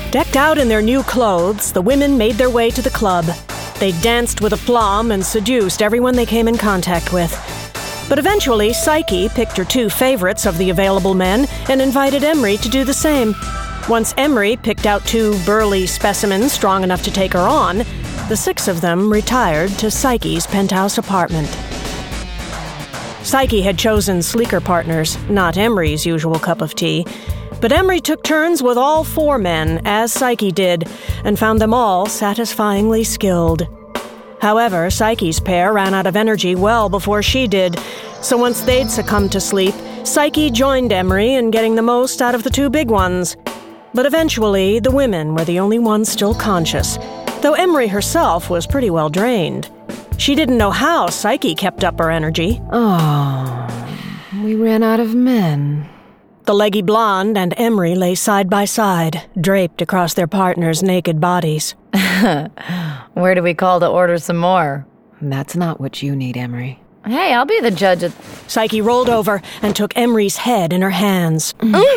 Decked out in their new clothes, the women made their way to the club. They danced with aplomb and seduced everyone they came in contact with. But eventually, Psyche picked her 2 favorites of the available men and invited Emery to do the same. Once Emery picked out 2 burly specimens strong enough to take her on, the 6 of them retired to Psyche's penthouse apartment. Psyche had chosen sleeker partners, not Emery's usual cup of tea. But Emery took turns with all 4 men, as Psyche did, and found them all satisfyingly skilled. However, Psyche's pair ran out of energy well before she did, so once they'd succumbed to sleep, Psyche joined Emery in getting the most out of the 2 big ones. But eventually, the women were the only ones still conscious, though Emery herself was pretty well drained. She didn't know how Psyche kept up her energy. Oh, we ran out of men. The leggy blonde and Emery lay side by side, draped across their partners' naked bodies. Where do we call to order some more? That's not what you need, Emery. Hey, I'll be the judge of... Psyche rolled over and took Emery's head in her hands.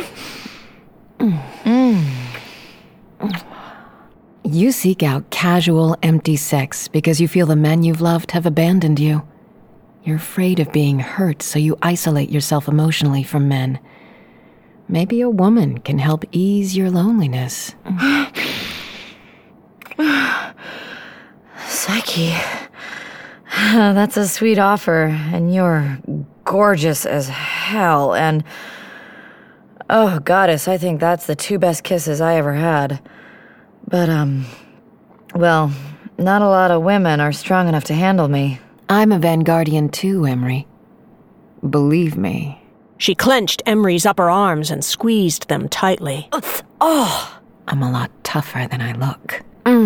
You seek out casual, empty sex because you feel the men you've loved have abandoned you. You're afraid of being hurt, so you isolate yourself emotionally from men. Maybe a woman can help ease your loneliness. Psyche, that's a sweet offer, and you're gorgeous as hell, and... Oh, goddess, I think that's the 2 best kisses I ever had. But, well, not a lot of women are strong enough to handle me. I'm a Vanguardian too, Emery. Believe me. She clenched Emery's upper arms and squeezed them tightly. Oh! I'm a lot tougher than I look.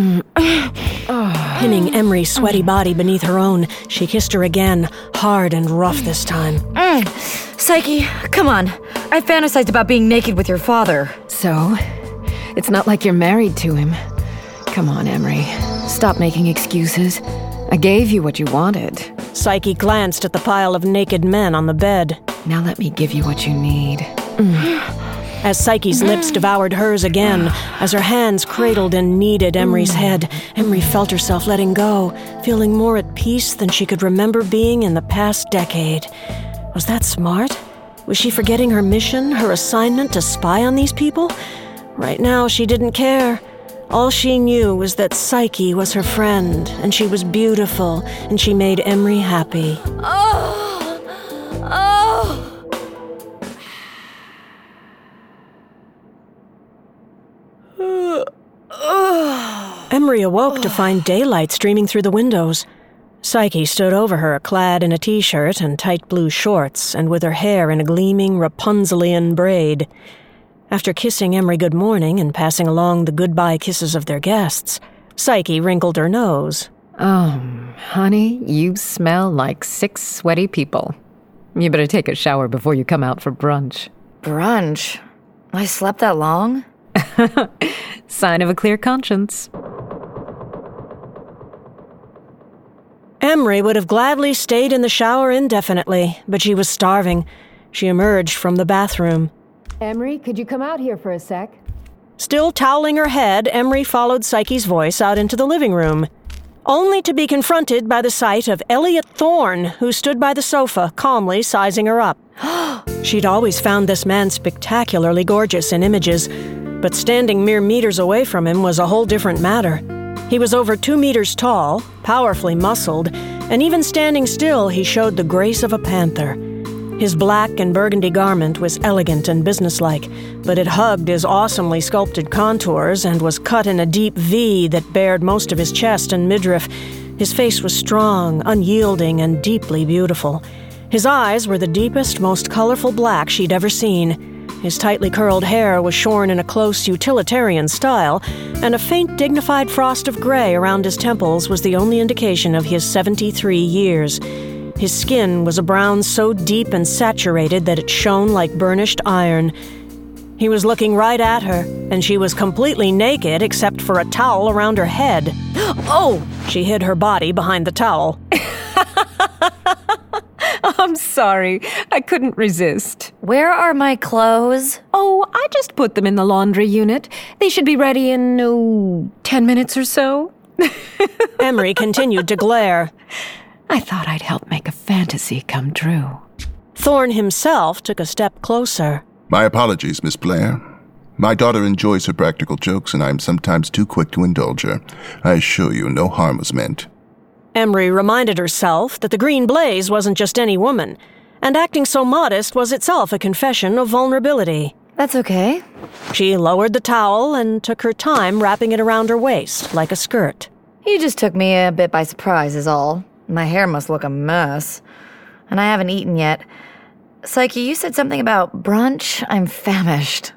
Pinning Emery's sweaty body beneath her own, she kissed her again, hard and rough this time. Psyche, come on. I fantasized about being naked with your father. So, it's not like you're married to him. Come on, Emery. Stop making excuses. I gave you what you wanted. Psyche glanced at the pile of naked men on the bed. Now let me give you what you need. As Psyche's lips devoured hers again, as her hands cradled and kneaded Emery's head, Emery felt herself letting go, feeling more at peace than she could remember being in the past decade. Was that smart? Was she forgetting her mission, her assignment to spy on these people? Right now, she didn't care. All she knew was that Psyche was her friend, and she was beautiful, and she made Emery happy. Emery awoke to find daylight streaming through the windows. Psyche stood over her, clad in a t-shirt and tight blue shorts, and with her hair in a gleaming Rapunzelian braid. After kissing Emery good morning and passing along the goodbye kisses of their guests, Psyche wrinkled her nose. Honey, you smell like 6 sweaty people. You better take a shower before you come out for brunch. Brunch? I slept that long? Sign of a clear conscience. Emery would have gladly stayed in the shower indefinitely, but she was starving. She emerged from the bathroom. Emery, could you come out here for a sec? Still toweling her head, Emery followed Psyche's voice out into the living room, only to be confronted by the sight of Elliot Thorne, who stood by the sofa, calmly sizing her up. She'd always found this man spectacularly gorgeous in images, but standing mere meters away from him was a whole different matter. He was over 2 meters tall, powerfully muscled, and even standing still, he showed the grace of a panther. His black and burgundy garment was elegant and businesslike, but it hugged his awesomely sculpted contours and was cut in a deep V that bared most of his chest and midriff. His face was strong, unyielding, and deeply beautiful. His eyes were the deepest, most colorful black she'd ever seen. His tightly curled hair was shorn in a close utilitarian style, and a faint dignified frost of gray around his temples was the only indication of his 73 years. His skin was a brown so deep and saturated that it shone like burnished iron. He was looking right at her, and she was completely naked except for a towel around her head. Oh! She hid her body behind the towel. I'm sorry. I couldn't resist. Where are my clothes? Oh, I just put them in the laundry unit. They should be ready in, 10 minutes or so. Emery continued to glare. I thought I'd help make a fantasy come true. Thorne himself took a step closer. My apologies, Miss Blair. My daughter enjoys her practical jokes, and I am sometimes too quick to indulge her. I assure you, no harm was meant. Emery reminded herself that the green blaze wasn't just any woman, and acting so modest was itself a confession of vulnerability. That's okay. She lowered the towel and took her time wrapping it around her waist like a skirt. You just took me a bit by surprise is all. My hair must look a mess. And I haven't eaten yet. Psyche, you said something about brunch? I'm famished.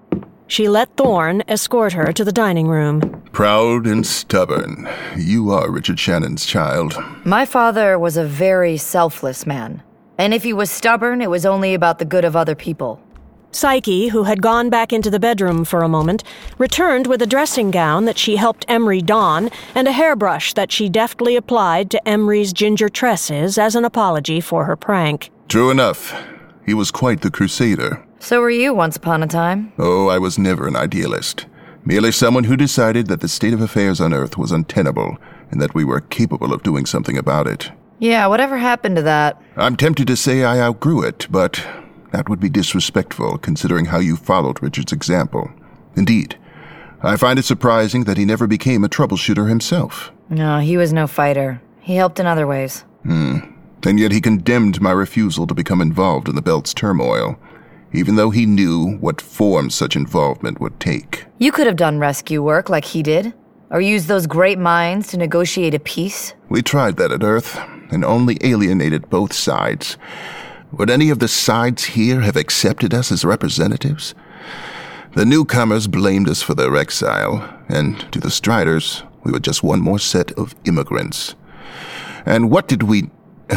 She let Thorne escort her to the dining room. Proud and stubborn. You are Richard Shannon's child. My father was a very selfless man. And if he was stubborn, it was only about the good of other people. Psyche, who had gone back into the bedroom for a moment, returned with a dressing gown that she helped Emery don and a hairbrush that she deftly applied to Emery's ginger tresses as an apology for her prank. True enough. He was quite the crusader. So were you once upon a time. Oh, I was never an idealist. Merely someone who decided that the state of affairs on Earth was untenable and that we were capable of doing something about it. Yeah, whatever happened to that? I'm tempted to say I outgrew it, but that would be disrespectful considering how you followed Richard's example. Indeed, I find it surprising that he never became a troubleshooter himself. No, he was no fighter. He helped in other ways. And yet he condemned my refusal to become involved in the Belt's turmoil, even though he knew what form such involvement would take. You could have done rescue work like he did, or used those great minds to negotiate a peace. We tried that at Earth, and only alienated both sides. Would any of the sides here have accepted us as representatives? The newcomers blamed us for their exile, and to the Striders, we were just one more set of immigrants. And what did we...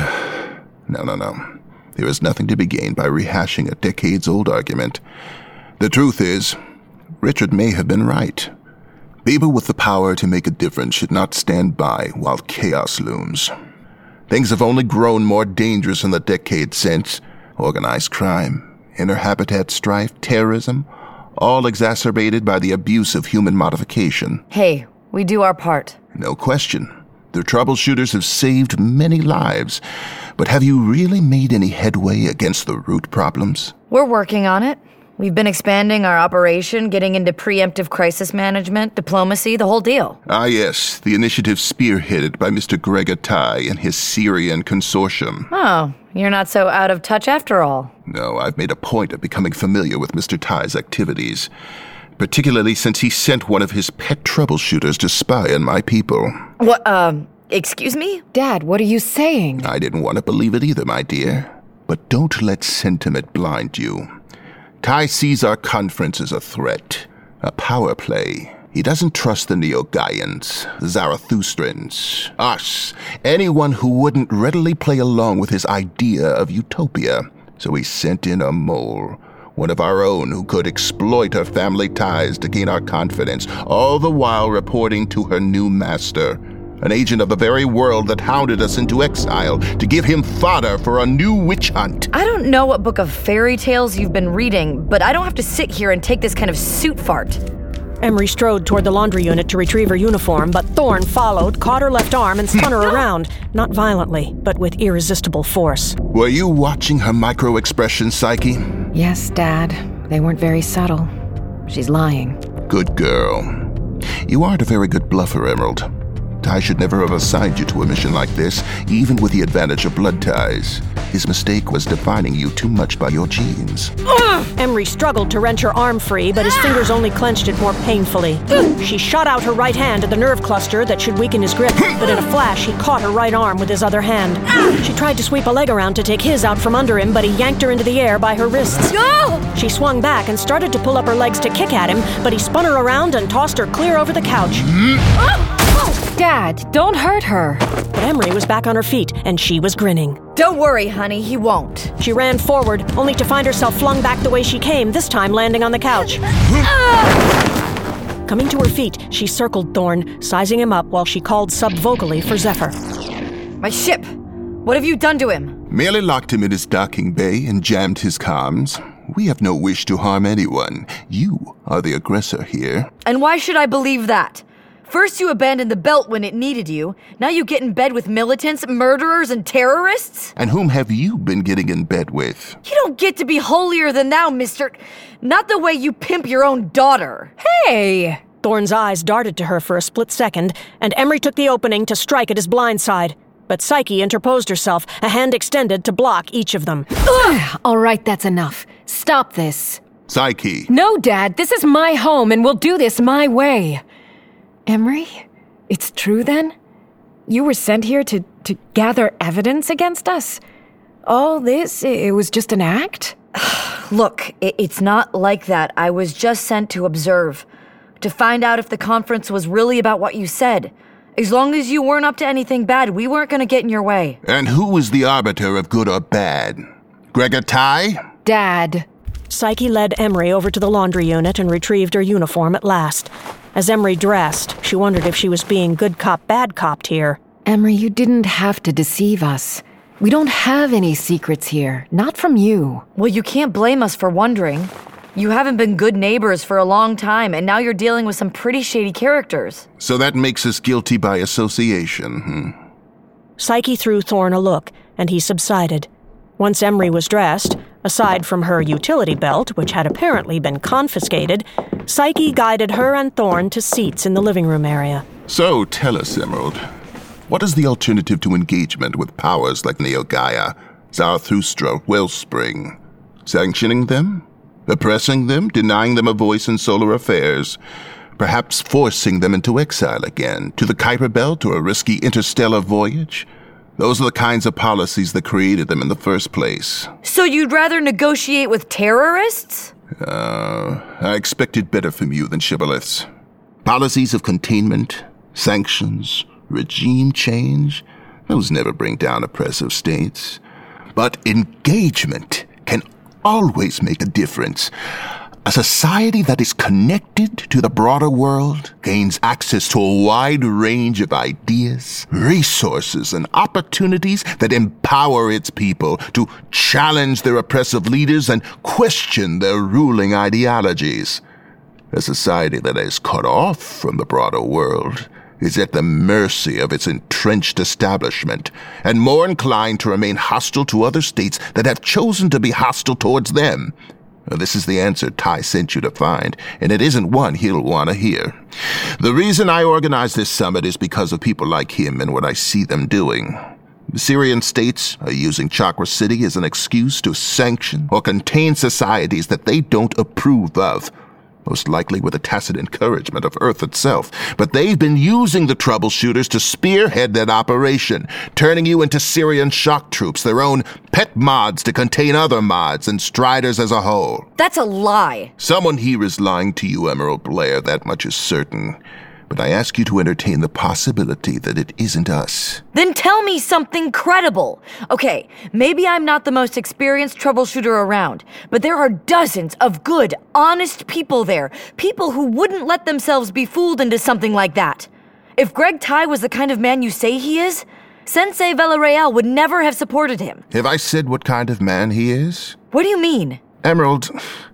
No. There is nothing to be gained by rehashing a decades-old argument. The truth is, Richard may have been right. People with the power to make a difference should not stand by while chaos looms. Things have only grown more dangerous in the decades since. Organized crime, inter-habitat strife, terrorism, all exacerbated by the abuse of human modification. Hey, we do our part. No question. The troubleshooters have saved many lives, but have you really made any headway against the root problems? We're working on it. We've been expanding our operation, getting into preemptive crisis management, diplomacy, the whole deal. Ah, yes, the initiative spearheaded by Mr. Gregor Tai and his Syrian consortium. Oh, you're not so out of touch after all. No, I've made a point of becoming familiar with Mr. Tai's activities, particularly since he sent one of his pet troubleshooters to spy on my people. What, excuse me? Dad, what are you saying? I didn't want to believe it either, my dear. But don't let sentiment blind you. Tai sees our conference as a threat, a power play. He doesn't trust the Neo-Gaians, Zarathustrans, us, anyone who wouldn't readily play along with his idea of utopia. So he sent in a mole, one of our own who could exploit her family ties to gain our confidence, all the while reporting to her new master, an agent of the very world that hounded us into exile to give him fodder for a new witch hunt. I don't know what book of fairy tales you've been reading, but I don't have to sit here and take this kind of suit fart. Emery strode toward the laundry unit to retrieve her uniform, but Thorne followed, caught her left arm, and spun her around, not violently, but with irresistible force. Were you watching her micro-expressions, Psyche? Yes, Dad. They weren't very subtle. She's lying. Good girl. You aren't a very good bluffer, Emerald. Tai should never have assigned you to a mission like this, even with the advantage of blood ties. His mistake was defining you too much by your genes. Emery struggled to wrench her arm free, but his fingers only clenched it more painfully. She shot out her right hand at the nerve cluster that should weaken his grip, but in a flash, he caught her right arm with his other hand. She tried to sweep a leg around to take his out from under him, but he yanked her into the air by her wrists. She swung back and started to pull up her legs to kick at him, but he spun her around and tossed her clear over the couch. Dad, don't hurt her. But Emery was back on her feet, and she was grinning. Don't worry, honey, he won't. She ran forward, only to find herself flung back the way she came, this time landing on the couch. Coming to her feet, she circled Thorne, sizing him up while she called sub-vocally for Zephyr. My ship! What have you done to him? Merely locked him in his docking bay and jammed his comms. We have no wish to harm anyone. You are the aggressor here. And why should I believe that? First you abandoned the belt when it needed you. Now you get in bed with militants, murderers, and terrorists? And whom have you been getting in bed with? You don't get to be holier than thou, mister. Not the way you pimp your own daughter. Hey! Thorne's eyes darted to her for a split second, and Emery took the opening to strike at his blind side. But Psyche interposed herself, a hand extended to block each of them. All right, that's enough. Stop this. Psyche. No, Dad, this is my home and we'll do this my way. Emery, it's true then? You were sent here to gather evidence against us? All this, it was just an act? Look, it's not like that. I was just sent to observe. To find out if the conference was really about what you said. As long as you weren't up to anything bad, we weren't going to get in your way. And who is the arbiter of good or bad? Gregor Ty? Dad. Psyche led Emery over to the laundry unit and retrieved her uniform at last. As Emery dressed, she wondered if she was being good cop, bad copped here. Emery, you didn't have to deceive us. We don't have any secrets here. Not from you. Well, you can't blame us for wondering. You haven't been good neighbors for a long time, and now you're dealing with some pretty shady characters. So that makes us guilty by association, Psyche threw Thorne a look, and he subsided. Once Emery was dressed, aside from her utility belt, which had apparently been confiscated, Psyche guided her and Thorne to seats in the living room area. So tell us, Emerald, what is the alternative to engagement with powers like Neogaia, Zarathustra, Wellspring? Sanctioning them? Oppressing them? Denying them a voice in solar affairs? Perhaps forcing them into exile again, to the Kuiper Belt or a risky interstellar voyage? Those are the kinds of policies that created them in the first place. So you'd rather negotiate with terrorists? I expected better from you than shibboleths. Policies of containment, sanctions, regime change, those never bring down oppressive states. But engagement can always make a difference. A society that is connected to the broader world gains access to a wide range of ideas, resources, and opportunities that empower its people to challenge their oppressive leaders and question their ruling ideologies. A society that is cut off from the broader world is at the mercy of its entrenched establishment, and more inclined to remain hostile to other states that have chosen to be hostile towards them. This is the answer Ty sent you to find, and it isn't one he'll want to hear. The reason I organized this summit is because of people like him and what I see them doing. The Syrian states are using Chakra City as an excuse to sanction or contain societies that they don't approve of, most likely with a tacit encouragement of Earth itself. But they've been using the troubleshooters to spearhead that operation, turning you into Syrian shock troops, their own pet mods to contain other mods and Striders as a whole. That's a lie. Someone here is lying to you, Emerald Blair, that much is certain. But I ask you to entertain the possibility that it isn't us. Then tell me something credible. Okay, maybe I'm not the most experienced troubleshooter around, but there are dozens of good, honest people there. People who wouldn't let themselves be fooled into something like that. If Greg Ty was the kind of man you say he is, Sensei Villarreal would never have supported him. Have I said what kind of man he is? What do you mean? Emerald,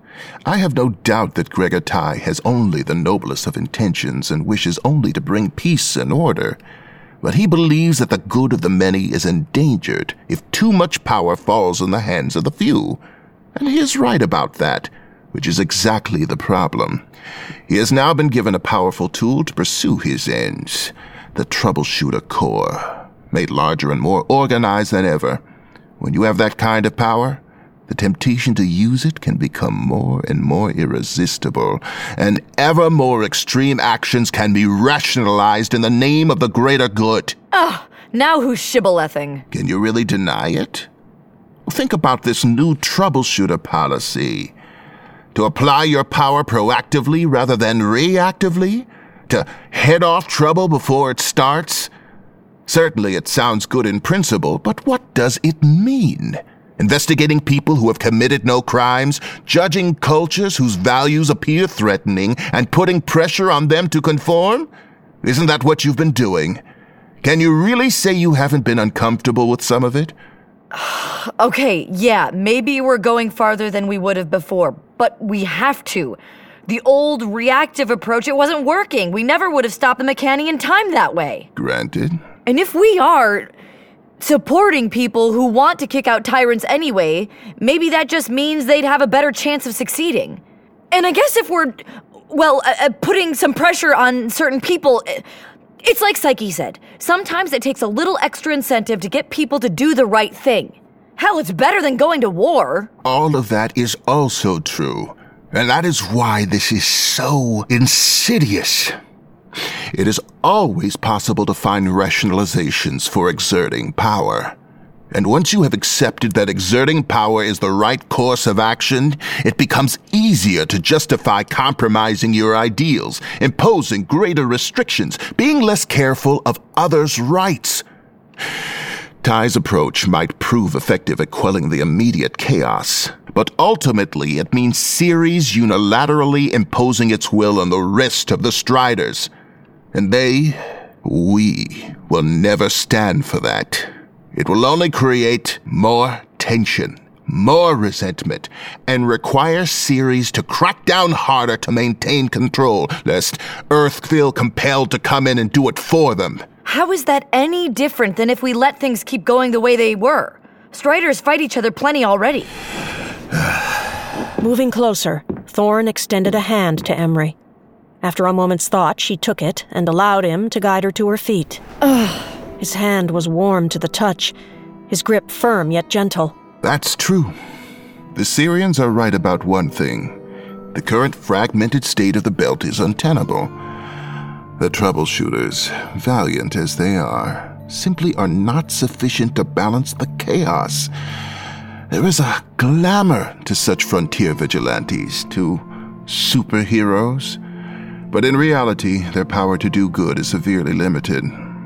I have no doubt that Gregor Ty has only the noblest of intentions and wishes only to bring peace and order. But he believes that the good of the many is endangered if too much power falls in the hands of the few. And he is right about that, which is exactly the problem. He has now been given a powerful tool to pursue his ends, the Troubleshooter Corps, made larger and more organized than ever. When you have that kind of power, the temptation to use it can become more and more irresistible, and ever more extreme actions can be rationalized in the name of the greater good. Now who's shibbolething? Can you really deny it? Think about this new troubleshooter policy. To apply your power proactively rather than reactively? To head off trouble before it starts? Certainly it sounds good in principle, but what does it mean? Investigating people who have committed no crimes, judging cultures whose values appear threatening, and putting pressure on them to conform? Isn't that what you've been doing? Can you really say you haven't been uncomfortable with some of it? Okay, yeah, maybe we're going farther than we would have before, but we have to. The old reactive approach, it wasn't working. We never would have stopped the Mechani in time that way. Granted. And if we are supporting people who want to kick out tyrants anyway, maybe that just means they'd have a better chance of succeeding. And I guess if we're, putting some pressure on certain people, it's like Psyche said. Sometimes it takes a little extra incentive to get people to do the right thing. Hell, it's better than going to war. All of that is also true. And that is why this is so insidious. It is always possible to find rationalizations for exerting power. And once you have accepted that exerting power is the right course of action, it becomes easier to justify compromising your ideals, imposing greater restrictions, being less careful of others' rights. Ty's approach might prove effective at quelling the immediate chaos, but ultimately it means Ceres unilaterally imposing its will on the rest of the Striders. And we will never stand for that. It will only create more tension, more resentment, and require Ceres to crack down harder to maintain control, lest Earth feel compelled to come in and do it for them. How is that any different than if we let things keep going the way they were? Striders fight each other plenty already. Moving closer, Thorn extended a hand to Emry. After a moment's thought, she took it and allowed him to guide her to her feet. His hand was warm to the touch, his grip firm yet gentle. That's true. The Syrians are right about one thing. The current fragmented state of the belt is untenable. The troubleshooters, valiant as they are, simply are not sufficient to balance the chaos. There is a glamour to such frontier vigilantes, to superheroes. But in reality, their power to do good is severely limited.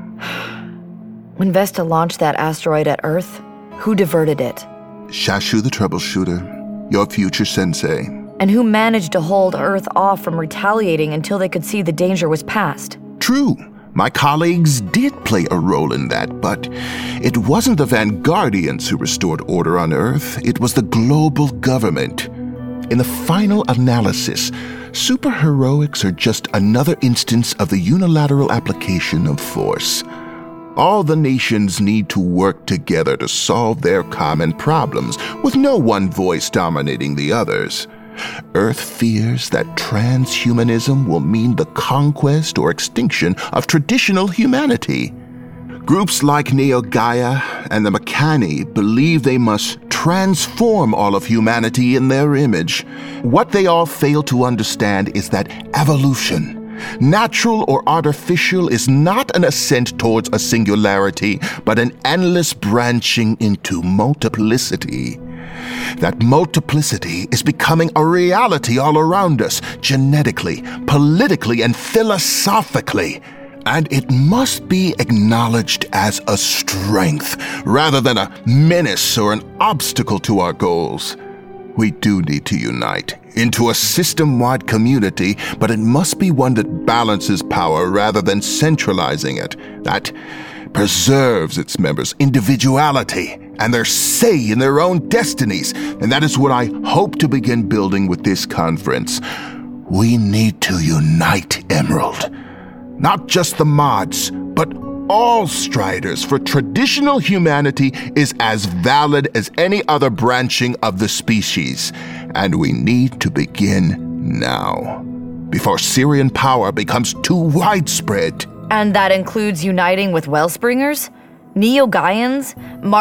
When Vesta launched that asteroid at Earth, who diverted it? Shashu the troubleshooter, your future sensei. And who managed to hold Earth off from retaliating until they could see the danger was past? True. My colleagues did play a role in that, but it wasn't the Vanguardians who restored order on Earth. It was the global government. In the final analysis, superheroics are just another instance of the unilateral application of force. All the nations need to work together to solve their common problems, with no one voice dominating the others. Earth fears that transhumanism will mean the conquest or extinction of traditional humanity. Groups like Neo Gaia and the Mechani believe they must transform all of humanity in their image. What they all fail to understand is that evolution, natural or artificial, is not an ascent towards a singularity, but an endless branching into multiplicity. That multiplicity is becoming a reality all around us, genetically, politically, and philosophically. And it must be acknowledged as a strength, rather than a menace or an obstacle to our goals. We do need to unite into a system-wide community, but it must be one that balances power rather than centralizing it, that preserves its members' individuality and their say in their own destinies. And that is what I hope to begin building with this conference. We need to unite, Emerald. Not just the mods, but all Striders, for traditional humanity is as valid as any other branching of the species. And we need to begin now, before Syrian power becomes too widespread. And that includes uniting with Wellspringers? Neo-Gaians?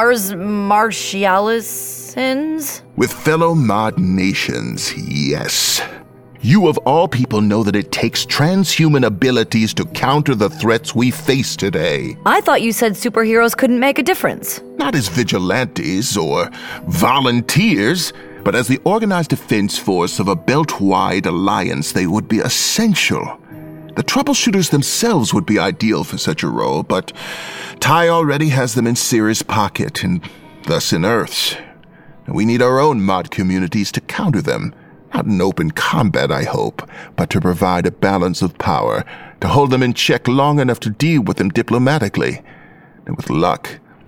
Martialisans? With fellow mod nations, yes. You of all people know that it takes transhuman abilities to counter the threats we face today. I thought you said superheroes couldn't make a difference. Not as vigilantes or volunteers, but as the organized defense force of a belt-wide alliance, they would be essential. The troubleshooters themselves would be ideal for such a role, but Ty already has them in Ceres' pocket, and thus in Earth's. We need our own mod communities to counter them. Not in open combat, I hope, but to provide a balance of power, to hold them in check long enough to deal with them diplomatically. And with luck,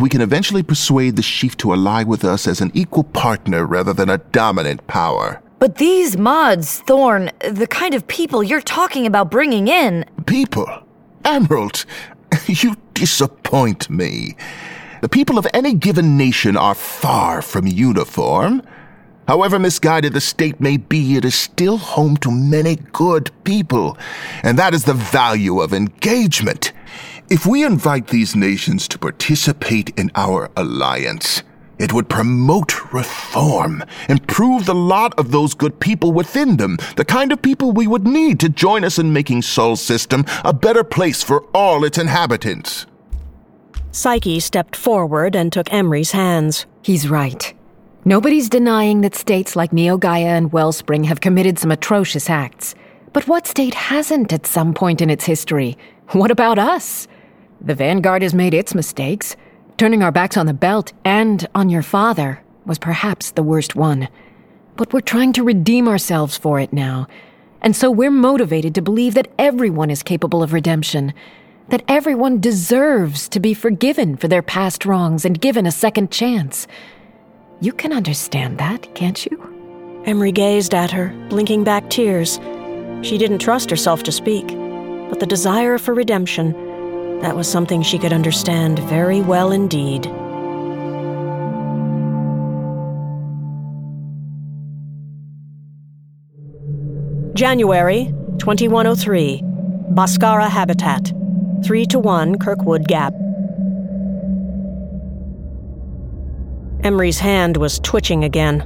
we can eventually persuade the Sheaf to ally with us as an equal partner rather than a dominant power. But these mods, Thorn, the kind of people you're talking about bringing in... People? Emerald, you disappoint me. The people of any given nation are far from uniform. However misguided the state may be, it is still home to many good people, and that is the value of engagement. If we invite these nations to participate in our alliance, it would promote reform, improve the lot of those good people within them, the kind of people we would need to join us in making Sol System a better place for all its inhabitants. Psyche stepped forward and took Emery's hands. He's right. Nobody's denying that states like Neo Gaia and Wellspring have committed some atrocious acts. But what state hasn't at some point in its history? What about us? The Vanguard has made its mistakes. Turning our backs on the Belt and on your father was perhaps the worst one. But we're trying to redeem ourselves for it now. And so we're motivated to believe that everyone is capable of redemption. That everyone deserves to be forgiven for their past wrongs and given a second chance. You can understand that, can't you? Emery gazed at her, blinking back tears. She didn't trust herself to speak, but the desire for redemption, that was something she could understand very well indeed. January 2103, Bhaskara Habitat, 3-1 Kirkwood Gap. Emery's hand was twitching again.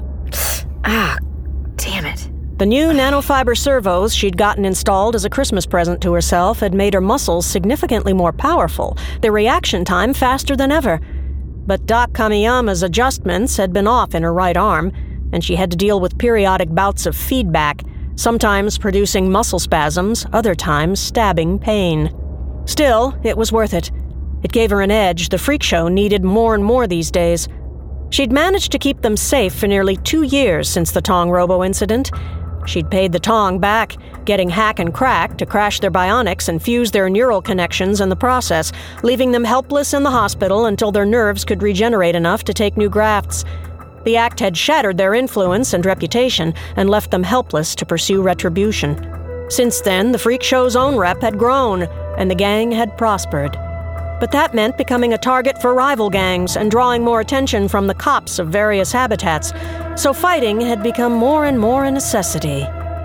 Ah, damn it. The new nanofiber servos she'd gotten installed as a Christmas present to herself had made her muscles significantly more powerful, their reaction time faster than ever. But Doc Kamiyama's adjustments had been off in her right arm, and she had to deal with periodic bouts of feedback, sometimes producing muscle spasms, other times stabbing pain. Still, it was worth it. It gave her an edge the freak show needed more and more these days. She'd managed to keep them safe for nearly 2 years since the Tong Robo incident. She'd paid the Tong back, getting Hack and Crack to crash their bionics and fuse their neural connections in the process, leaving them helpless in the hospital until their nerves could regenerate enough to take new grafts. The act had shattered their influence and reputation and left them helpless to pursue retribution. Since then, the freak show's own rep had grown, and the gang had prospered. But that meant becoming a target for rival gangs and drawing more attention from the cops of various habitats, so fighting had become more and more a necessity.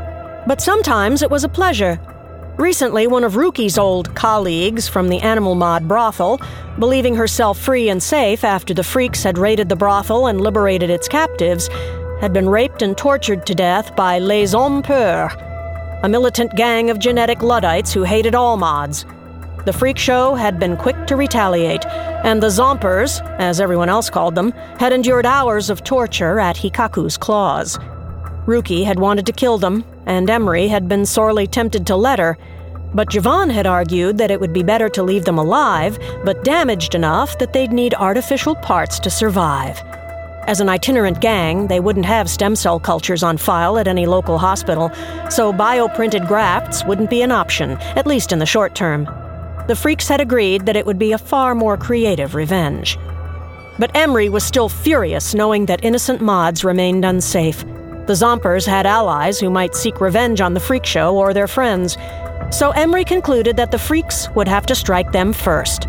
But sometimes it was a pleasure. Recently, one of Ruki's old colleagues from the Animal Mod brothel, believing herself free and safe after the freaks had raided the brothel and liberated its captives, had been raped and tortured to death by Les Hommes Purs, a militant gang of genetic Luddites who hated all mods. The freak show had been quick to retaliate, and the Zompers, as everyone else called them, had endured hours of torture at Hikaku's claws. Ruki had wanted to kill them, and Emery had been sorely tempted to let her, but Javon had argued that it would be better to leave them alive, but damaged enough that they'd need artificial parts to survive. As an itinerant gang, they wouldn't have stem cell cultures on file at any local hospital, so bioprinted grafts wouldn't be an option, at least in the short term. The freaks had agreed that it would be a far more creative revenge. But Emery was still furious knowing that innocent mods remained unsafe. The Zompers had allies who might seek revenge on the freak show or their friends, so Emery concluded that the freaks would have to strike them first.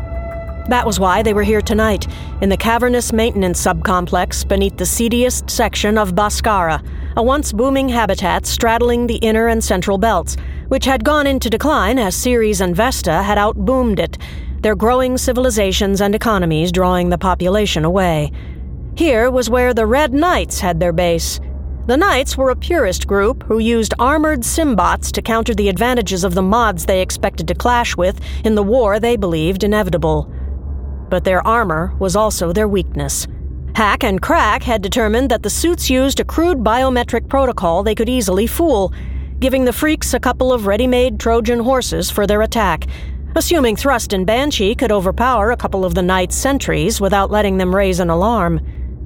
That was why they were here tonight, in the cavernous maintenance subcomplex beneath the seediest section of Bhaskara, a once booming habitat straddling the inner and central belts, which had gone into decline as Ceres and Vesta had outboomed it, their growing civilizations and economies drawing the population away. Here was where the Red Knights had their base. The Knights were a purist group who used armored Symbots to counter the advantages of the mods they expected to clash with in the war they believed inevitable. But their armor was also their weakness. Hack and Crack had determined that the suits used a crude biometric protocol they could easily fool, giving the freaks a couple of ready-made Trojan horses for their attack, assuming Thrust and Banshee could overpower a couple of the Knights' sentries without letting them raise an alarm.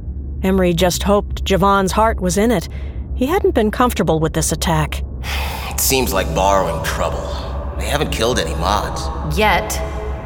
Emery just hoped Javon's heart was in it. He hadn't been comfortable with this attack. It seems like borrowing trouble. They haven't killed any mods. Yet.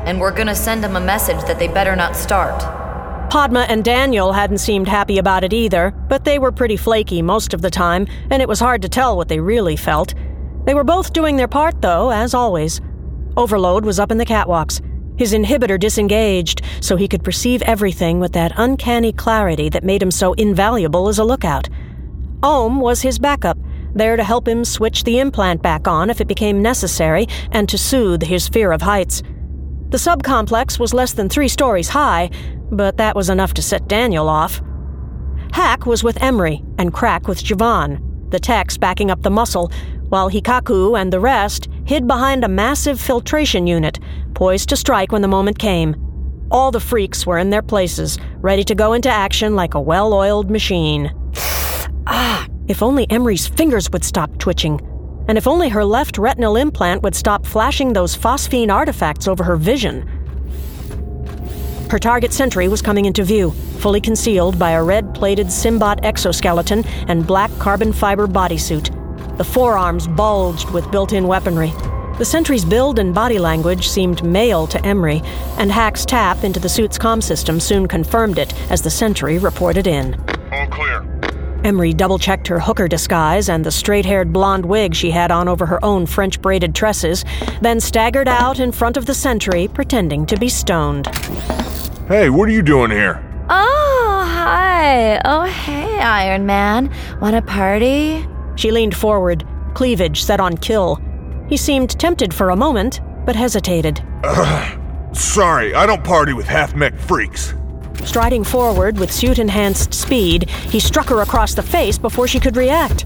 and we're gonna send them a message that they better not start. Padma and Daniel hadn't seemed happy about it either, but they were pretty flaky most of the time, and it was hard to tell what they really felt. They were both doing their part, though, as always. Overload was up in the catwalks, his inhibitor disengaged, so he could perceive everything with that uncanny clarity that made him so invaluable as a lookout. Ohm was his backup, there to help him switch the implant back on if it became necessary and to soothe his fear of heights. The subcomplex was less than 3 stories high, but that was enough to set Daniel off. Hack was with Emery and Crack with Javon, the techs backing up the muscle, while Hikaku and the rest hid behind a massive filtration unit, poised to strike when the moment came. All the freaks were in their places, ready to go into action like a well-oiled machine. If only Emery's fingers would stop twitching, and if only her left retinal implant would stop flashing those phosphine artifacts over her vision. Her target sentry was coming into view, fully concealed by a red-plated Symbot exoskeleton and black carbon fiber bodysuit. The forearms bulged with built-in weaponry. The sentry's build and body language seemed male to Emery, and Hack's tap into the suit's comm system soon confirmed it as the sentry reported in. All clear. Emery double-checked her hooker disguise and the straight-haired blonde wig she had on over her own French-braided tresses, then staggered out in front of the sentry, pretending to be stoned. Hey, what are you doing here? Oh, hi. Oh, hey, Iron Man. Want to party? She leaned forward, cleavage set on kill. He seemed tempted for a moment, but hesitated. Sorry, I don't party with half-mech freaks. Striding forward with suit-enhanced speed, he struck her across the face before she could react.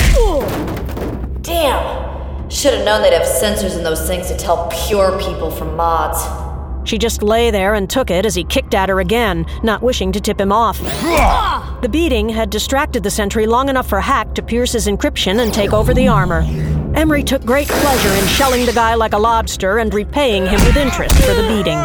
Damn. Should have known they'd have sensors in those things to tell pure people from mods. She just lay there and took it as he kicked at her again, not wishing to tip him off. The beating had distracted the sentry long enough for Hack to pierce his encryption and take over the armor. Emery took great pleasure in shelling the guy like a lobster and repaying him with interest for the beating.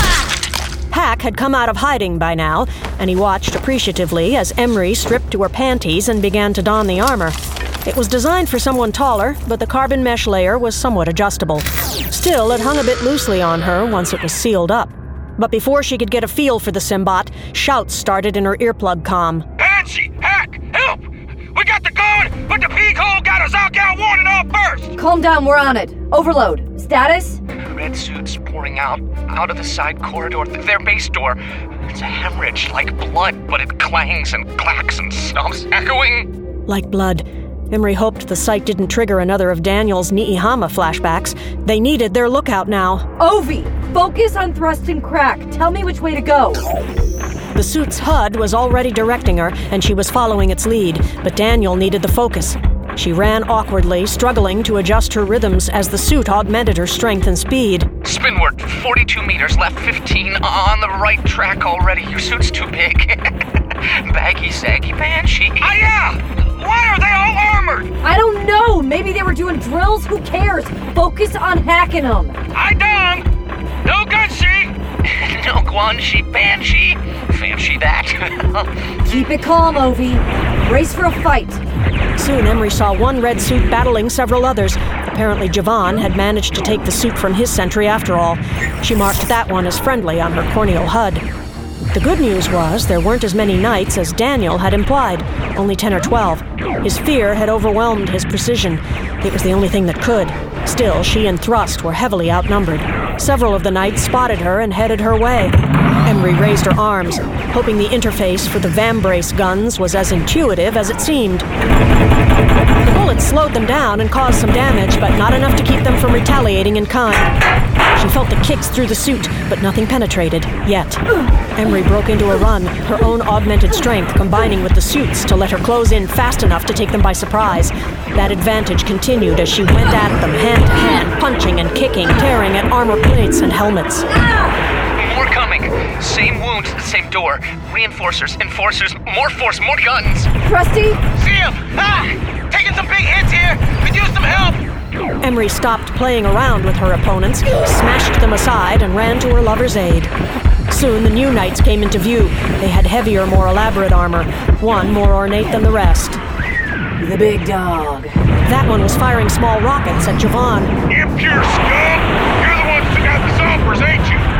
Hack had come out of hiding by now, and he watched appreciatively as Emery stripped to her panties and began to don the armor. It was designed for someone taller, but the carbon mesh layer was somewhat adjustable. Still, it hung a bit loosely on her once it was sealed up. But before she could get a feel for the Symbot, shouts started in her earplug comm. Banshee! Hack! Help! We got the code, but the peak hole got us out warning off first! Calm down, we're on it. Overload. Status? Red suits pouring out of the side corridor, their base door. It's a hemorrhage, like blood, but it clangs and clacks and stops echoing. Like blood. Emery hoped the sight didn't trigger another of Daniel's Niihama flashbacks. They needed their lookout now. Ovi, focus on thrust and crack. Tell me which way to go. The suit's HUD was already directing her, and she was following its lead, but Daniel needed the focus. She ran awkwardly, struggling to adjust her rhythms as the suit augmented her strength and speed. Spinward, 42 meters, left 15, on the right track already. Your suit's too big. Baggy, saggy Banshee. Yeah! Why are they all armored? I don't know. Maybe they were doing drills. Who cares? Focus on hacking them. I dumb. No Gunshi. No Guanxi, Banshee. Fancy that. Keep it calm, Ovi. Brace for a fight. Soon Emery saw one red suit battling several others. Apparently Javon had managed to take the suit from his sentry after all. She marked that one as friendly on her corneal HUD. The good news was there weren't as many knights as Daniel had implied, only 10 or 12. His fear had overwhelmed his precision. It was the only thing that could. Still, she and Thrust were heavily outnumbered. Several of the knights spotted her and headed her way. Emery raised her arms, hoping the interface for the Vambrace guns was as intuitive as it seemed. The bullets slowed them down and caused some damage, but not enough to keep them from retaliating in kind. She felt the kicks through the suit, but nothing penetrated, yet. Emery broke into a run, her own augmented strength combining with the suit's to let her close in fast enough to take them by surprise. That advantage continued as she went at them hand to hand, punching and kicking, tearing at armor plates and helmets. More coming. Same wounds, same door. Reinforcers, enforcers, more force, more guns. Trusty? See him! Taking some big hits here! Could use some help! Emery stopped playing around with her opponents, smashed them aside, and ran to her lover's aid. Soon the new knights came into view. They had heavier, more elaborate armor, one more ornate than the rest. The big dog. That one was firing small rockets at Javon. You pure scum! You're the ones who got the softwares, ain't you?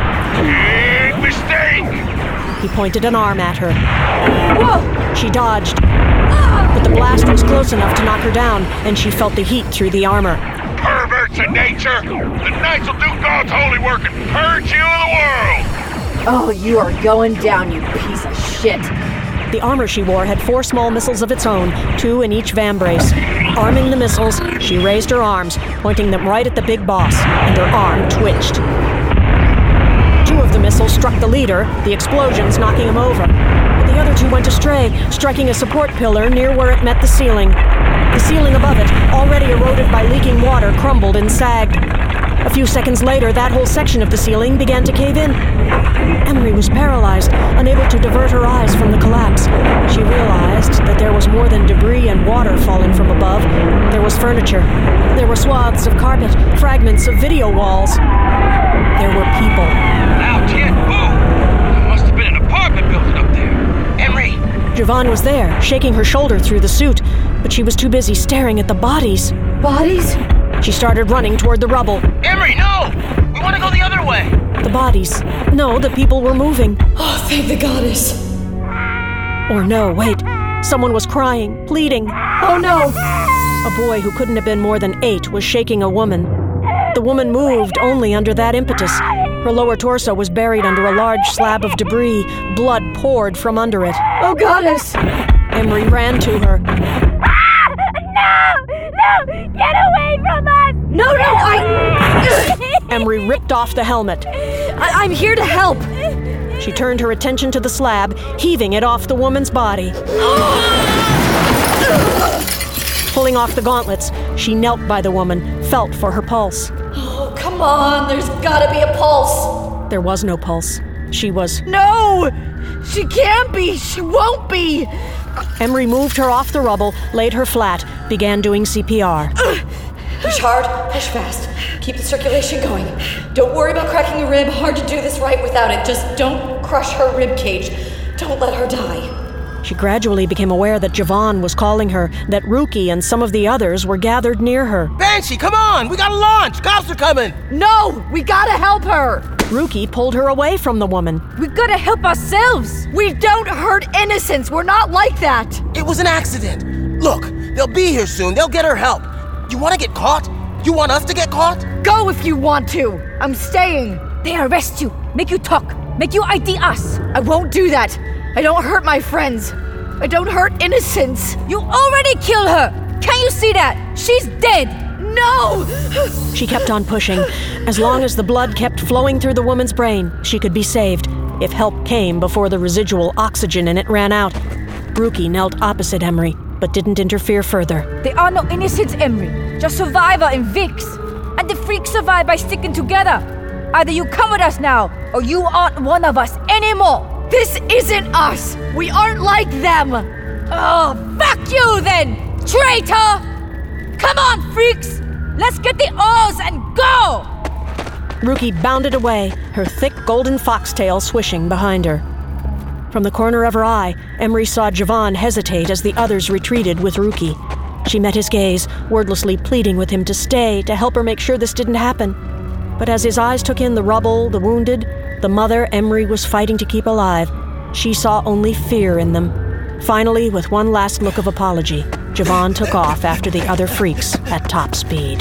think? He pointed an arm at her. Whoa! She dodged. But the blast was close enough to knock her down, and she felt the heat through the armor. Perverts of nature! The Knights will do God's holy work and purge you of the world! Oh, you are going down, you piece of shit. The armor she wore had 4 small missiles of its own, 2 in each vambrace. Arming the missiles, she raised her arms, pointing them right at the big boss, and her arm twitched. 2 of the missiles struck the leader, the explosions knocking him over. But the other 2 went astray, striking a support pillar near where it met the ceiling. The ceiling above it, already eroded by leaking water, crumbled and sagged. A few seconds later, that whole section of the ceiling began to cave in. Emery was paralyzed, unable to divert her eyes from the collapse. She realized that there was more than debris and water falling from above. There was furniture. There were swaths of carpet, fragments of video walls. There were people. Now, kid, move! Must have been an apartment building up there. Emery! Javon was there, shaking her shoulder through the suit, but she was too busy staring at the bodies. Bodies? She started running toward the rubble. Emery, no! We want to go the other way! The bodies. No, the people were moving. Oh, thank the goddess. Or no, wait. Someone was crying, pleading. Oh no! A boy who couldn't have been more than 8 was shaking a woman. The woman moved only under that impetus. Her lower torso was buried under a large slab of debris. Blood poured from under it. Oh, goddess! Emery ran to her. No! Get away from us! No, Emery ripped off the helmet. I'm here to help! She turned her attention to the slab, heaving it off the woman's body. Pulling off the gauntlets, she knelt by the woman, felt for her pulse. Oh, come on, there's gotta be a pulse. There was no pulse. She was... No! She can't be! She won't be! Emery moved her off the rubble, laid her flat, began doing CPR. Push hard, push fast. Keep the circulation going. Don't worry about cracking a rib. Hard to do this right without it. Just don't crush her rib cage. Don't let her die. She gradually became aware that Javon was calling her, that Rookie and some of the others were gathered near her. Banshee, come on! We gotta launch! Cops are coming! No! We gotta help her! Rookie pulled her away from the woman. We gotta help ourselves! We don't hurt innocents! We're not like that! It was an accident. Look, they'll be here soon. They'll get her help. You wanna get caught? You want us to get caught? Go if you want to! I'm staying! They arrest you, make you talk, make you ID us. I won't do that! I don't hurt my friends! I don't hurt innocents! You already killed her! Can you see that? She's dead! No! She kept on pushing. As long as the blood kept flowing through the woman's brain, she could be saved, if help came before the residual oxygen in it ran out. Rookie knelt opposite Emery, but didn't interfere further. There are no innocents, Emery. Just Survivor and Vix. And the freaks survive by sticking together. Either you come with us now, or you aren't one of us anymore. This isn't us! We aren't like them! Oh, fuck you then, traitor! Come on, freaks! Let's get the oars and go! Rookie bounded away, her thick golden foxtail swishing behind her. From the corner of her eye, Emery saw Javon hesitate as the others retreated with Rookie. She met his gaze, wordlessly pleading with him to stay, to help her make sure this didn't happen. But as his eyes took in the rubble, the wounded, the mother Emery was fighting to keep alive, she saw only fear in them. Finally, with one last look of apology, Javon took off after the other freaks at top speed.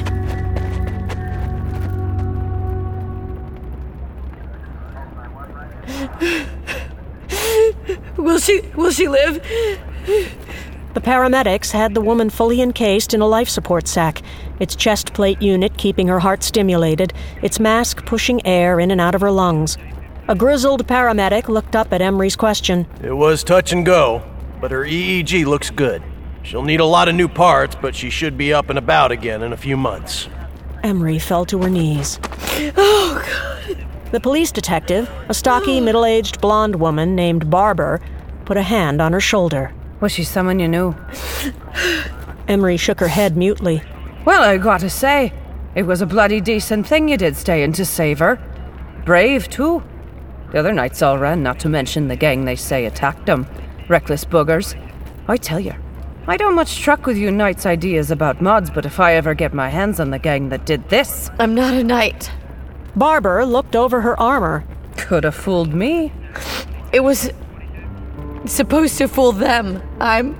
Will she live? The paramedics had the woman fully encased in a life support sack, its chest plate unit keeping her heart stimulated, its mask pushing air in and out of her lungs. A grizzled paramedic looked up at Emery's question. It was touch and go, but her EEG looks good. She'll need a lot of new parts, but she should be up and about again in a few months. Emery fell to her knees. Oh, God. The police detective, a stocky, middle-aged blonde woman named Barber, put a hand on her shoulder. Was she someone you knew? Emery shook her head mutely. Well, I gotta say, it was a bloody decent thing you did staying to save her. Brave, too. The other Knights all ran, not to mention the gang they say attacked them. Reckless buggers. I tell you, I don't much truck with you Knights' ideas about mods, but if I ever get my hands on the gang that did this... I'm not a Knight. Barber looked over her armor. Could have fooled me. It was supposed to fool them. I'm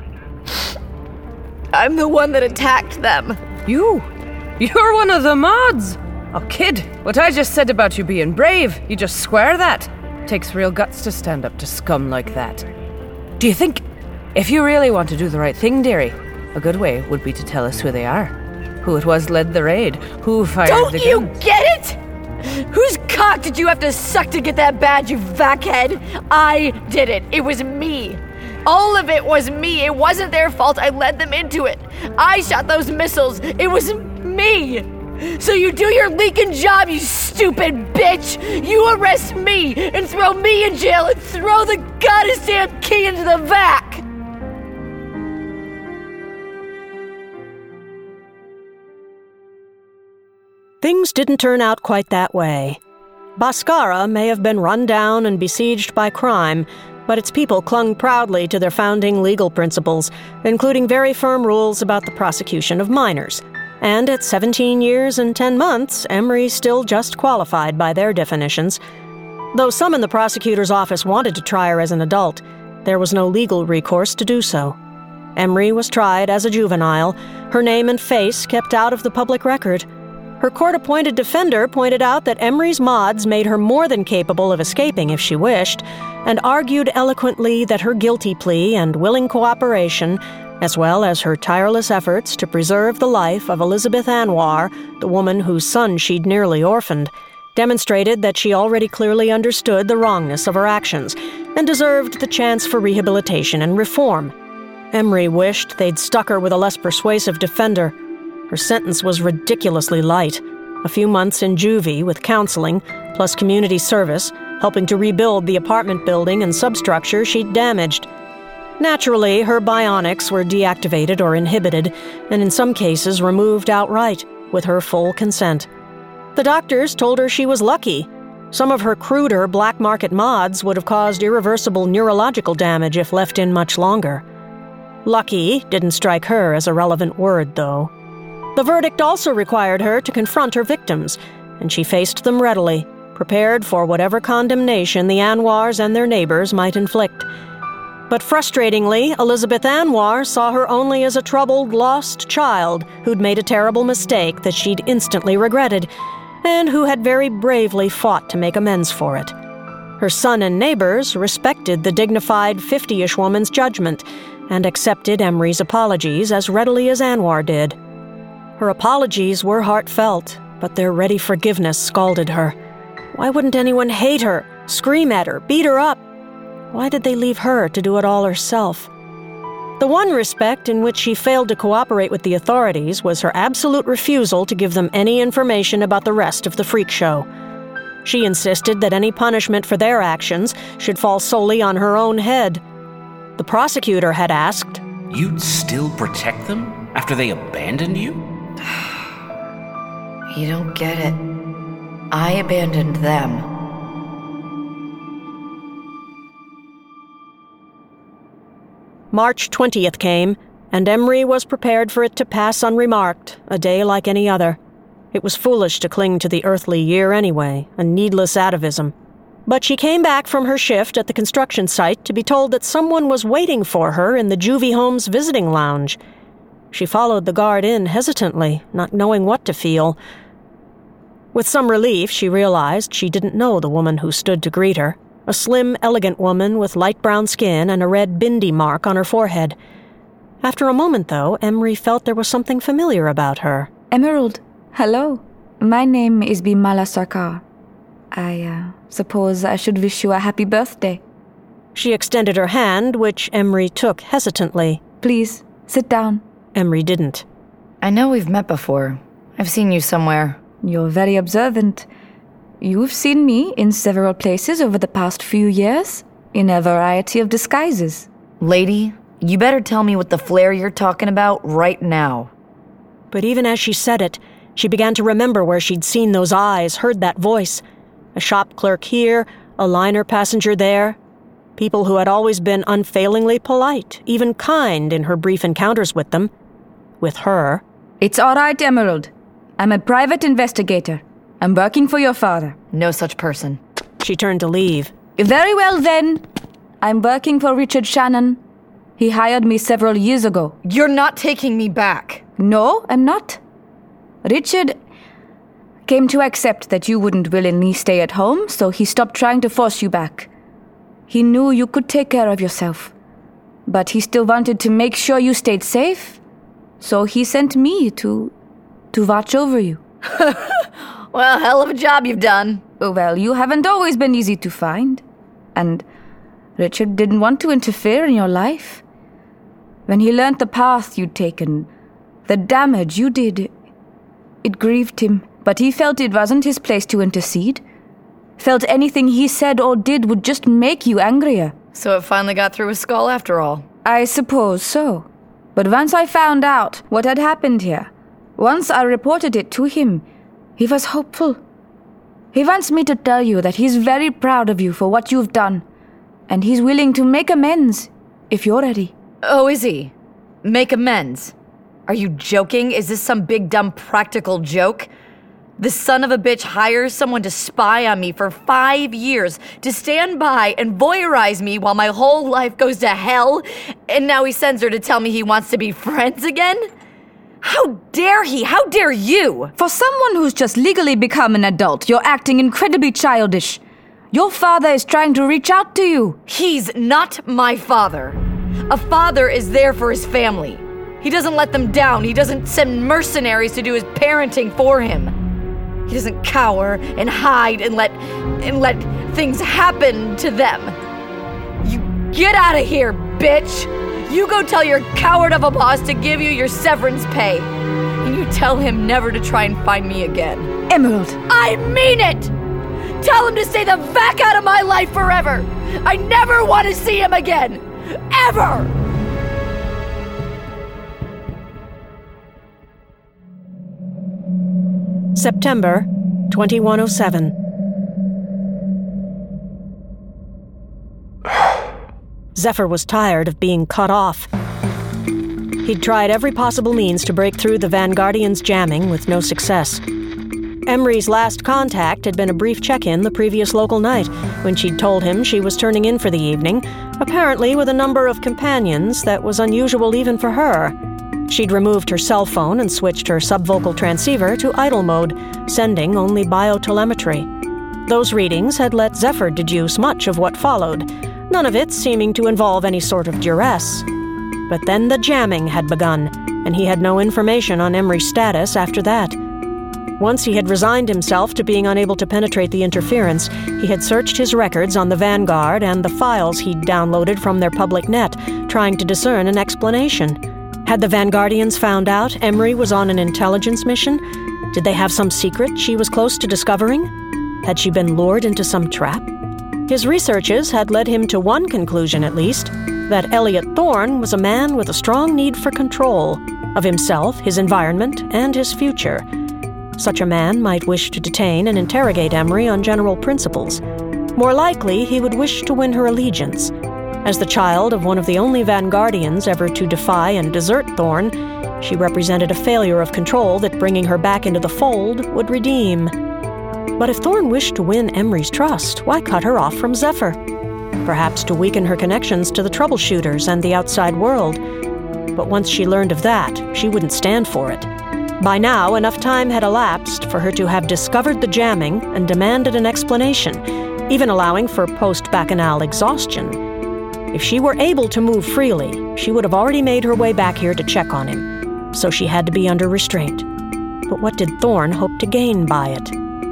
the one that attacked them. You're one of the mods! Oh, kid, what I just said about you being brave, you just square that. Takes real guts to stand up to scum like that. Do you think, if you really want to do the right thing, dearie, a good way would be to tell us who they are? Who it was led the raid? Who fired the guns? Don't you get it? Whose cock did you have to suck to get that badge, you vackhead? I did it. It was me. All of it was me. It wasn't their fault. I led them into it. I shot those missiles. It was me. So you do your leaking job, you stupid bitch. You arrest me and throw me in jail and throw the goddamn key into the vac. Things didn't turn out quite that way. Bhaskara may have been run down and besieged by crime, but its people clung proudly to their founding legal principles, including very firm rules about the prosecution of minors. And at 17 years and 10 months, Emery still just qualified by their definitions. Though some in the prosecutor's office wanted to try her as an adult, there was no legal recourse to do so. Emery was tried as a juvenile, her name and face kept out of the public record. Her court-appointed defender pointed out that Emery's mods made her more than capable of escaping if she wished, and argued eloquently that her guilty plea and willing cooperation, as well as her tireless efforts to preserve the life of Elizabeth Anwar, the woman whose son she'd nearly orphaned, demonstrated that she already clearly understood the wrongness of her actions and deserved the chance for rehabilitation and reform. Emery wished they'd stuck her with a less persuasive defender. Her sentence was ridiculously light. A few months in juvie with counseling, plus community service, helping to rebuild the apartment building and substructure she'd damaged. Naturally, her bionics were deactivated or inhibited, and in some cases removed outright, with her full consent. The doctors told her she was lucky. Some of her cruder black market mods would have caused irreversible neurological damage if left in much longer. Lucky didn't strike her as a relevant word, though. The verdict also required her to confront her victims, and she faced them readily, prepared for whatever condemnation the Anwars and their neighbors might inflict. But frustratingly, Elizabeth Anwar saw her only as a troubled, lost child who'd made a terrible mistake that she'd instantly regretted, and who had very bravely fought to make amends for it. Her son and neighbors respected the dignified 50-ish woman's judgment and accepted Emery's apologies as readily as Anwar did. Her apologies were heartfelt, but their ready forgiveness scalded her. Why wouldn't anyone hate her, scream at her, beat her up? Why did they leave her to do it all herself? The one respect in which she failed to cooperate with the authorities was her absolute refusal to give them any information about the rest of the freak show. She insisted that any punishment for their actions should fall solely on her own head. The prosecutor had asked, "You'd still protect them after they abandoned you?" You don't get it. I abandoned them. March 20th came, and Emery was prepared for it to pass unremarked, a day like any other. It was foolish to cling to the earthly year anyway, a needless atavism. But she came back from her shift at the construction site to be told that someone was waiting for her in the Juvie Home's visiting lounge. She followed the guard in hesitantly, not knowing what to feel. With some relief, she realized she didn't know the woman who stood to greet her, a slim, elegant woman with light brown skin and a red bindi mark on her forehead. After a moment, though, Emery felt there was something familiar about her. Emerald, hello. My name is Bimala Sarkar. I suppose I should wish you a happy birthday. She extended her hand, which Emery took hesitantly. Please, sit down. Emery didn't. I know we've met before. I've seen you somewhere. You're very observant. You've seen me in several places over the past few years, in a variety of disguises. Lady, you better tell me what the flare you're talking about right now. But even as she said it, she began to remember where she'd seen those eyes, heard that voice. A shop clerk here, a liner passenger there. People who had always been unfailingly polite, even kind in her brief encounters with them. With her. It's all right, Emerald. I'm a private investigator. I'm working for your father. No such person. She turned to leave. Very well then. I'm working for Richard Shannon. He hired me several years ago. You're not taking me back. No, I'm not. Richard came to accept that you wouldn't willingly stay at home, so he stopped trying to force you back. He knew you could take care of yourself, but he still wanted to make sure you stayed safe, so he sent me to watch over you. Well, hell of a job you've done. Well, you haven't always been easy to find, and Richard didn't want to interfere in your life. When he learned the path you'd taken, the damage you did, it grieved him, but he felt it wasn't his place to intercede. Felt anything he said or did would just make you angrier. So it finally got through his skull after all. I suppose so. But once I found out what had happened here, once I reported it to him, he was hopeful. He wants me to tell you that he's very proud of you for what you've done, and he's willing to make amends if you're ready. Oh, is he? Make amends? Are you joking? Is this some big dumb practical joke? The son of a bitch hires someone to spy on me for 5 years, to stand by and voyeurize me while my whole life goes to hell, and now he sends her to tell me he wants to be friends again? How dare he? How dare you? For someone who's just legally become an adult, you're acting incredibly childish. Your father is trying to reach out to you. He's not my father. A father is there for his family. He doesn't let them down. He doesn't send mercenaries to do his parenting for him. He doesn't cower and hide and let things happen to them. You get out of here, bitch! You go tell your coward of a boss to give you your severance pay. And you tell him never to try and find me again. Emerald! I mean it! Tell him to stay the fuck out of my life forever! I never want to see him again! Ever! September 2107. Zephyr was tired of being cut off. He'd tried every possible means to break through the Vanguardians' jamming with no success. Emery's last contact had been a brief check-in the previous local night, when she'd told him she was turning in for the evening, apparently with a number of companions that was unusual even for her. She'd removed her cell phone and switched her subvocal transceiver to idle mode, sending only biotelemetry. Those readings had let Zephyr deduce much of what followed, none of it seeming to involve any sort of duress. But then the jamming had begun, and he had no information on Emery's status after that. Once he had resigned himself to being unable to penetrate the interference, he had searched his records on the Vanguard and the files he'd downloaded from their public net, trying to discern an explanation. Had the Vanguardians found out Emery was on an intelligence mission? Did they have some secret she was close to discovering? Had she been lured into some trap? His researches had led him to one conclusion, at least, that Elliot Thorne was a man with a strong need for control of himself, his environment, and his future. Such a man might wish to detain and interrogate Emery on general principles. More likely, he would wish to win her allegiance. As the child of one of the only Vanguardians ever to defy and desert Thorne, she represented a failure of control that bringing her back into the fold would redeem. But if Thorne wished to win Emery's trust, why cut her off from Zephyr? Perhaps to weaken her connections to the troubleshooters and the outside world. But once she learned of that, she wouldn't stand for it. By now, enough time had elapsed for her to have discovered the jamming and demanded an explanation, even allowing for post-bacchanal exhaustion. If she were able to move freely, she would have already made her way back here to check on him, so she had to be under restraint. But what did Thorne hope to gain by it?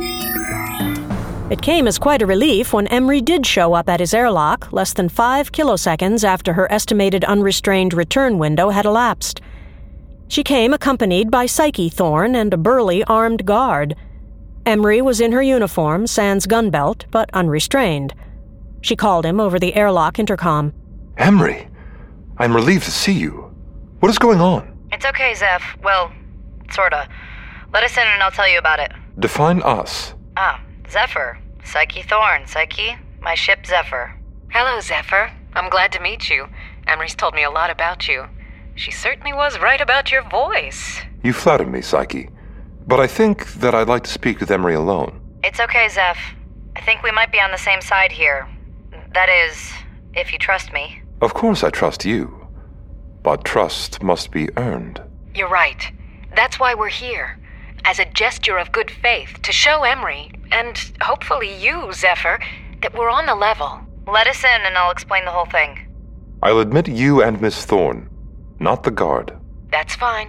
It came as quite a relief when Emery did show up at his airlock less than 5 kiloseconds after her estimated unrestrained return window had elapsed. She came accompanied by Psyche Thorne and a burly armed guard. Emery was in her uniform, sans gun belt, but unrestrained. She called him over the airlock intercom. Emery, I'm relieved to see you. What is going on? It's okay, Zeph. Well, sorta. Let us in and I'll tell you about it. Define us. Zephyr. Psyche Thorne. Psyche, my ship Zephyr. Hello, Zephyr. I'm glad to meet you. Emery's told me a lot about you. She certainly was right about your voice. You flatter me, Psyche. But I think that I'd like to speak with Emery alone. It's okay, Zeph. I think we might be on the same side here. That is, if you trust me. Of course I trust you. But trust must be earned. You're right. That's why we're here. As a gesture of good faith, to show Emery, and hopefully you, Zephyr, that we're on the level. Let us in and I'll explain the whole thing. I'll admit you and Miss Thorne, not the guard. That's fine.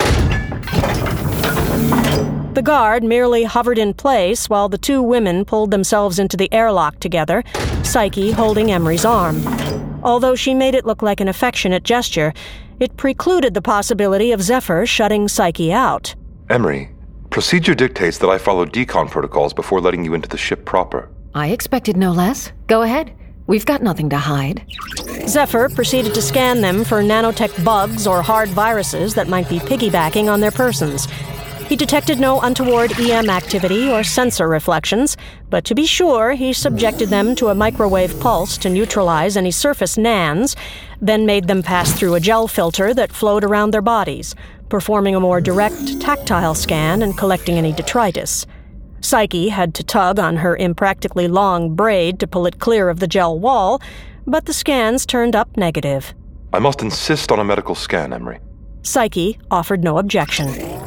The guard merely hovered in place while the two women pulled themselves into the airlock together, Psyche holding Emery's arm. Although she made it look like an affectionate gesture, it precluded the possibility of Zephyr shutting Psyche out. Emery, procedure dictates that I follow decon protocols before letting you into the ship proper. I expected no less. Go ahead. We've got nothing to hide. Zephyr proceeded to scan them for nanotech bugs or hard viruses that might be piggybacking on their persons. He detected no untoward EM activity or sensor reflections, but to be sure, he subjected them to a microwave pulse to neutralize any surface NANs, then made them pass through a gel filter that flowed around their bodies, performing a more direct tactile scan and collecting any detritus. Psyche had to tug on her impractically long braid to pull it clear of the gel wall, but the scans turned up negative. I must insist on a medical scan, Emery. Psyche offered no objection.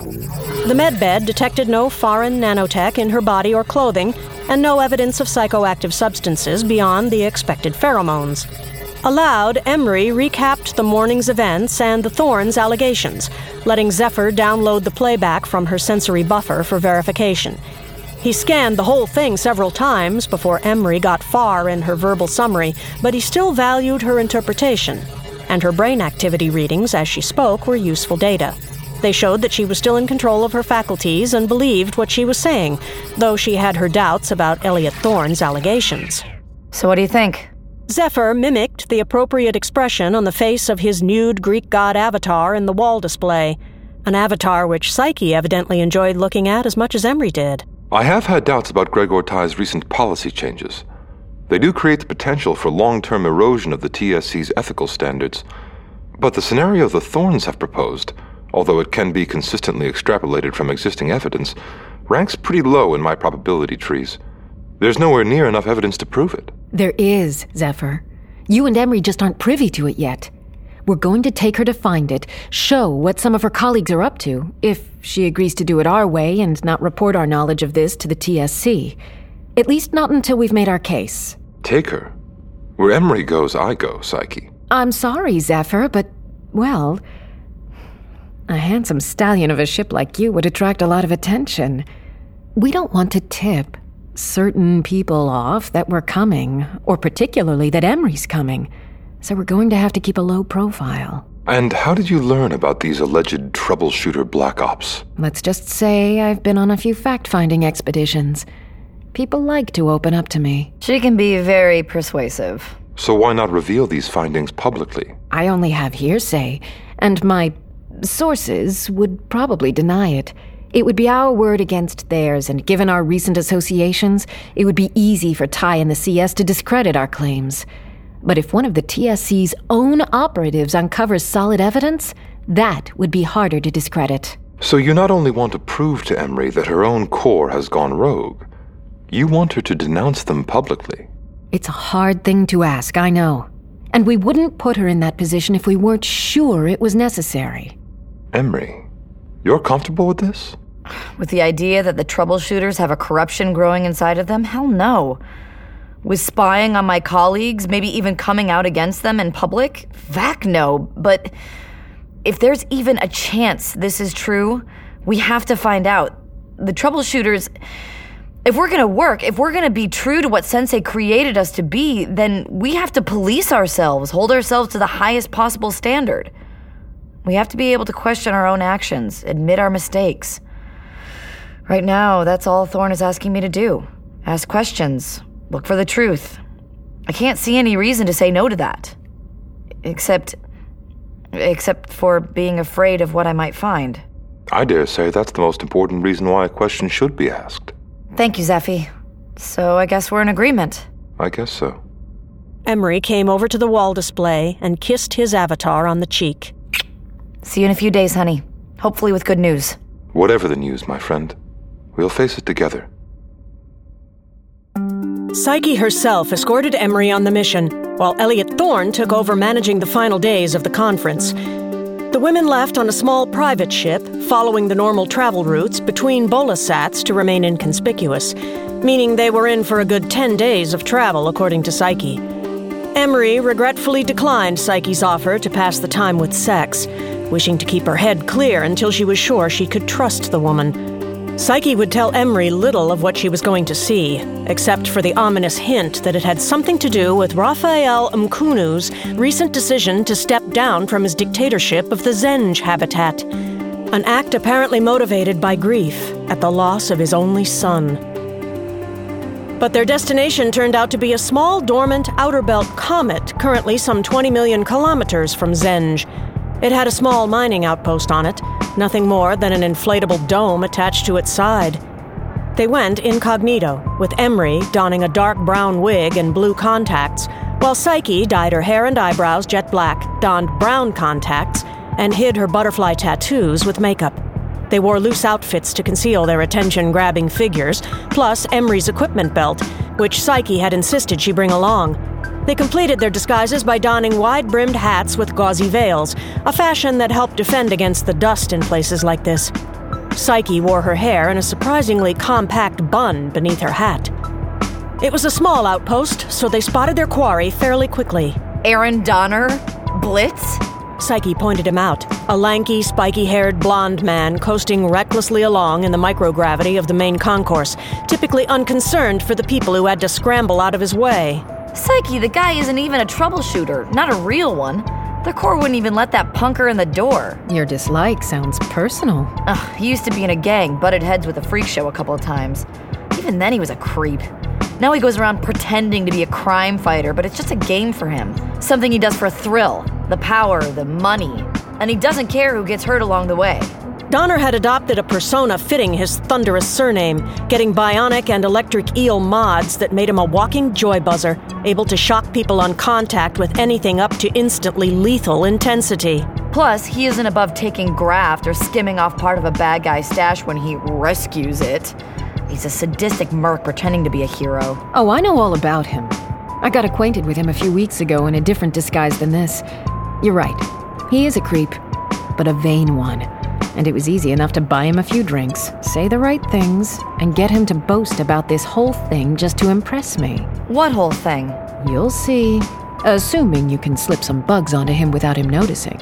The medbed detected no foreign nanotech in her body or clothing, and no evidence of psychoactive substances beyond the expected pheromones. Aloud, Emery recapped the morning's events and the Thorns' allegations, letting Zephyr download the playback from her sensory buffer for verification. He scanned the whole thing several times before Emery got far in her verbal summary, but he still valued her interpretation, and her brain activity readings as she spoke were useful data. They showed that she was still in control of her faculties and believed what she was saying, though she had her doubts about Elliot Thorne's allegations. So what do you think? Zephyr mimicked the appropriate expression on the face of his nude Greek god avatar in the wall display, an avatar which Psyche evidently enjoyed looking at as much as Emery did. I have had doubts about Gregor Ty's recent policy changes. They do create the potential for long-term erosion of the TSC's ethical standards, but the scenario the Thorns have proposed, although it can be consistently extrapolated from existing evidence, ranks pretty low in my probability trees. There's nowhere near enough evidence to prove it. There is, Zephyr. You and Emery just aren't privy to it yet. We're going to take her to find it, show what some of her colleagues are up to, if she agrees to do it our way and not report our knowledge of this to the TSC. At least not until we've made our case. Take her. Where Emery goes, I go, Psyche. I'm sorry, Zephyr, but, well, a handsome stallion of a ship like you would attract a lot of attention. We don't want to tip certain people off that we're coming, or particularly that Emery's coming, so we're going to have to keep a low profile. And how did you learn about these alleged troubleshooter black ops? Let's just say I've been on a few fact-finding expeditions. People like to open up to me. She can be very persuasive. So why not reveal these findings publicly? I only have hearsay, and my sources would probably deny it. It would be our word against theirs, and given our recent associations, it would be easy for Ty and the CS to discredit our claims. But if one of the TSC's own operatives uncovers solid evidence, that would be harder to discredit. So you not only want to prove to Emery that her own core has gone rogue, you want her to denounce them publicly. It's a hard thing to ask, I know. And we wouldn't put her in that position if we weren't sure it was necessary. Emery, you're comfortable with this? With the idea that the troubleshooters have a corruption growing inside of them? Hell no. With spying on my colleagues, maybe even coming out against them in public? Vac no. But if there's even a chance this is true, we have to find out. The troubleshooters, if we're gonna work, if we're gonna be true to what Sensei created us to be, then we have to police ourselves, hold ourselves to the highest possible standard. We have to be able to question our own actions, admit our mistakes. Right now, that's all Thorne is asking me to do. Ask questions. Look for the truth. I can't see any reason to say no to that. Except for being afraid of what I might find. I dare say that's the most important reason why a question should be asked. Thank you, Zeffy. So I guess we're in agreement. I guess so. Emery came over to the wall display and kissed his avatar on the cheek. See you in a few days, honey. Hopefully with good news. Whatever the news, my friend, we'll face it together. Psyche herself escorted Emery on the mission, while Elliot Thorne took over managing the final days of the conference. The women left on a small private ship, following the normal travel routes between Bolasats to remain inconspicuous, meaning they were in for a good 10 days of travel, according to Psyche. Emery regretfully declined Psyche's offer to pass the time with sex, wishing to keep her head clear until she was sure she could trust the woman. Psyche would tell Emery little of what she was going to see, except for the ominous hint that it had something to do with Raphael Mkunu's recent decision to step down from his dictatorship of the Zenge habitat, an act apparently motivated by grief at the loss of his only son. But their destination turned out to be a small, dormant outer belt comet currently some 20 million kilometers from Zenge. It had a small mining outpost on it, nothing more than an inflatable dome attached to its side. They went incognito, with Emery donning a dark brown wig and blue contacts, while Psyche dyed her hair and eyebrows jet black, donned brown contacts, and hid her butterfly tattoos with makeup. They wore loose outfits to conceal their attention-grabbing figures, plus Emery's equipment belt, which Psyche had insisted she bring along. They completed their disguises by donning wide-brimmed hats with gauzy veils, a fashion that helped defend against the dust in places like this. Psyche wore her hair in a surprisingly compact bun beneath her hat. It was a small outpost, so they spotted their quarry fairly quickly. Aaron Donner? Blitz? Psyche pointed him out, a lanky, spiky-haired blonde man coasting recklessly along in the microgravity of the main concourse, typically unconcerned for the people who had to scramble out of his way. Psyche, the guy isn't even a troubleshooter, not a real one. The Corps wouldn't even let that punker in the door. Your dislike sounds personal. He used to be in a gang, butted heads with a freak show a couple of times. Even then he was a creep. Now he goes around pretending to be a crime fighter, but it's just a game for him. Something he does for a thrill, the power, the money. And he doesn't care who gets hurt along the way. Donner had adopted a persona fitting his thunderous surname, getting bionic and electric eel mods that made him a walking joy buzzer, able to shock people on contact with anything up to instantly lethal intensity. Plus, he isn't above taking graft or skimming off part of a bad guy's stash when he rescues it. He's a sadistic merc pretending to be a hero. Oh, I know all about him. I got acquainted with him a few weeks ago in a different disguise than this. You're right. He is a creep, but a vain one. And it was easy enough to buy him a few drinks, say the right things, and get him to boast about this whole thing just to impress me. What whole thing? You'll see. Assuming you can slip some bugs onto him without him noticing.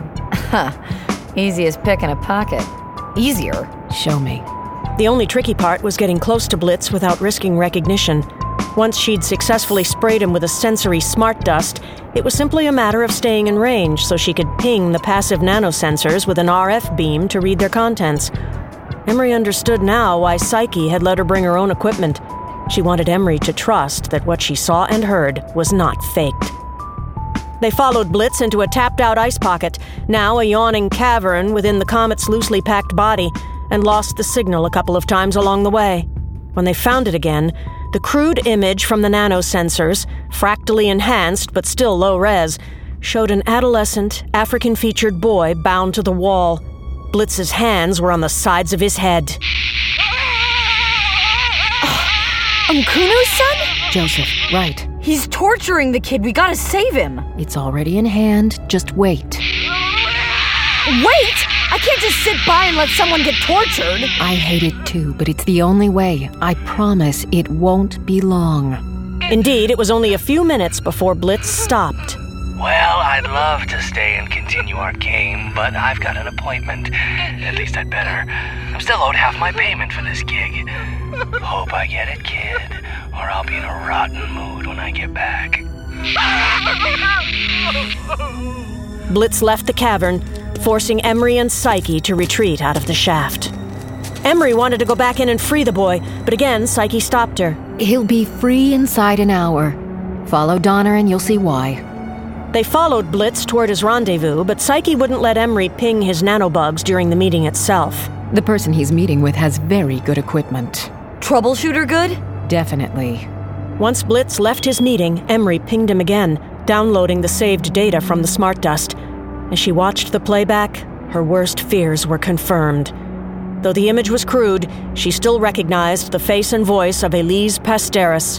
Easy as picking a pocket. Easier. Show me. The only tricky part was getting close to Blitz without risking recognition. Once she'd successfully sprayed him with a sensory smart dust, it was simply a matter of staying in range so she could ping the passive nanosensors with an RF beam to read their contents. Emery understood now why Psyche had let her bring her own equipment. She wanted Emery to trust that what she saw and heard was not faked. They followed Blitz into a tapped-out ice pocket, now a yawning cavern within the comet's loosely packed body, and lost the signal a couple of times along the way. When they found it again, the crude image from the nanosensors, fractally enhanced but still low-res, showed an adolescent, African-featured boy bound to the wall. Blitz's hands were on the sides of his head. Mkunu's son? Joseph, right. He's torturing the kid. We gotta save him. It's already in hand. Just wait. Wait! I can't just sit by and let someone get tortured. I hate it too, but it's the only way. I promise it won't be long. Indeed, it was only a few minutes before Blitz stopped. Well, I'd love to stay and continue our game, but I've got an appointment. At least I'd better. I'm still owed half my payment for this gig. Hope I get it, kid, or I'll be in a rotten mood when I get back. Blitz left the cavern, forcing Emery and Psyche to retreat out of the shaft. Emery wanted to go back in and free the boy, but again, Psyche stopped her. He'll be free inside an hour. Follow Donner and you'll see why. They followed Blitz toward his rendezvous, but Psyche wouldn't let Emery ping his nanobugs during the meeting itself. The person he's meeting with has very good equipment. Troubleshooter good? Definitely. Once Blitz left his meeting, Emery pinged him again, downloading the saved data from the smart dust. As she watched the playback, her worst fears were confirmed. Though the image was crude, she still recognized the face and voice of Elise Pasteris.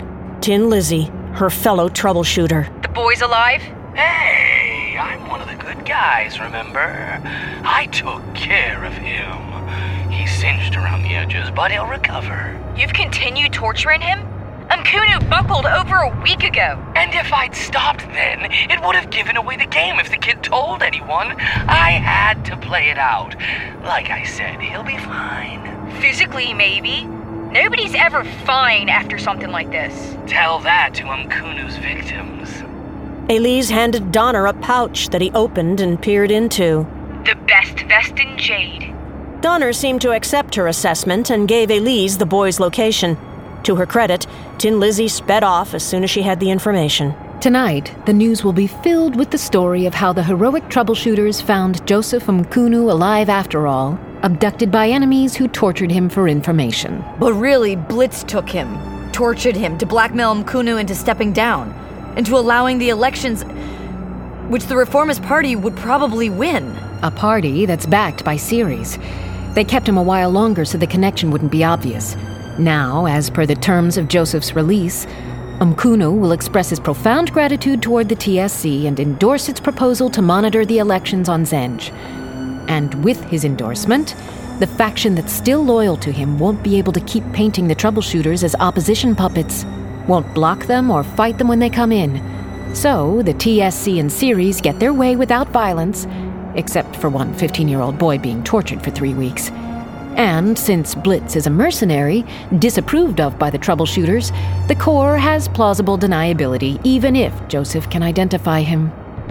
Tin Lizzie, her fellow troubleshooter. The boy's alive? Hey, I'm one of the good guys, remember? I took care of him. He's singed around the edges, but he'll recover. You've continued torturing him? Kunu buckled over a week ago. And if I'd stopped then, it would have given away the game if the kid told anyone. I had to play it out. Like I said, he'll be fine. Physically, maybe. Nobody's ever fine after something like this. Tell that to Kunu's victims. Elise handed Donner a pouch that he opened and peered into. The best vest in Jade. Donner seemed to accept her assessment and gave Elise the boy's location. To her credit, Tin Lizzie sped off as soon as she had the information. Tonight, the news will be filled with the story of how the heroic troubleshooters found Joseph Mkunu alive after all, abducted by enemies who tortured him for information. But really, Blitz took him, tortured him to blackmail Mkunu into stepping down, into allowing the elections, which the Reformist Party would probably win. A party that's backed by Ceres. They kept him a while longer so the connection wouldn't be obvious. Now, as per the terms of Joseph's release, Mkunu will express his profound gratitude toward the TSC and endorse its proposal to monitor the elections on Zenge. And with his endorsement, the faction that's still loyal to him won't be able to keep painting the troubleshooters as opposition puppets, won't block them or fight them when they come in. So, the TSC and Ceres get their way without violence, except for one 15-year-old boy being tortured for 3 weeks. And since Blitz is a mercenary, disapproved of by the troubleshooters, the Corps has plausible deniability, even if Joseph can identify him.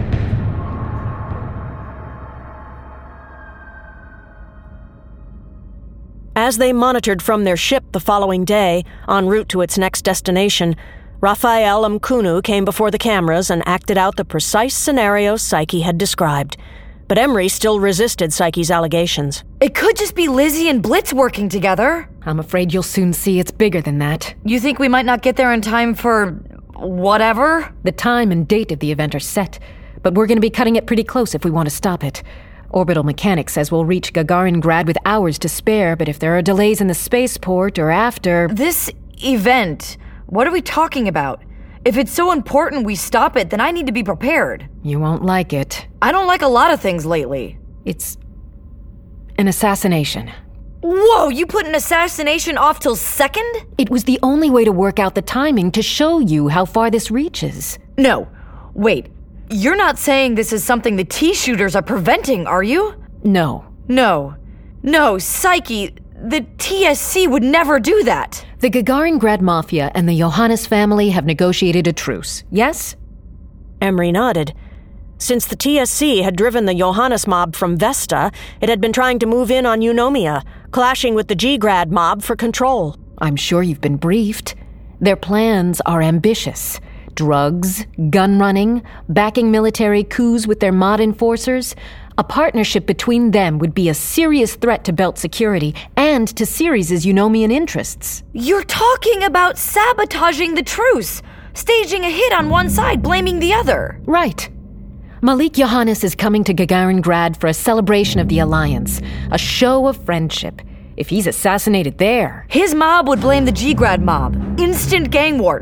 As they monitored from their ship the following day, en route to its next destination, Raphael Mkunu came before the cameras and acted out the precise scenario Psyche had described. But Emery still resisted Psyche's allegations. It could just be Lizzie and Blitz working together. I'm afraid you'll soon see it's bigger than that. You think we might not get there in time for whatever? The time and date of the event are set, but we're going to be cutting it pretty close if we want to stop it. Orbital Mechanics says we'll reach Gagarin-Grad with hours to spare, but if there are delays in the spaceport or after... This event, what are we talking about? If it's so important we stop it, then I need to be prepared. You won't like it. I don't like a lot of things lately. It's an assassination. Whoa, you put an assassination off till second? It was the only way to work out the timing to show you how far this reaches. No, wait. You're not saying this is something the T-shooters are preventing, are you? No. No, Psyche, the TSC would never do that. The Gagarin-Grad Mafia and the Johannes family have negotiated a truce, yes? Emery nodded. Since the TSC had driven the Johannes mob from Vesta, it had been trying to move in on Eunomia, clashing with the G-Grad mob for control. I'm sure you've been briefed. Their plans are ambitious. Drugs, gun running, backing military coups with their mod enforcers. A partnership between them would be a serious threat to Belt security and to Ceres' Eunomian interests. You're talking about sabotaging the truce, staging a hit on one side, blaming the other. Right. Malik Johannes is coming to Gagarin-Grad for a celebration of the Alliance, a show of friendship. If he's assassinated there... His mob would blame the G-Grad mob. Instant gang war.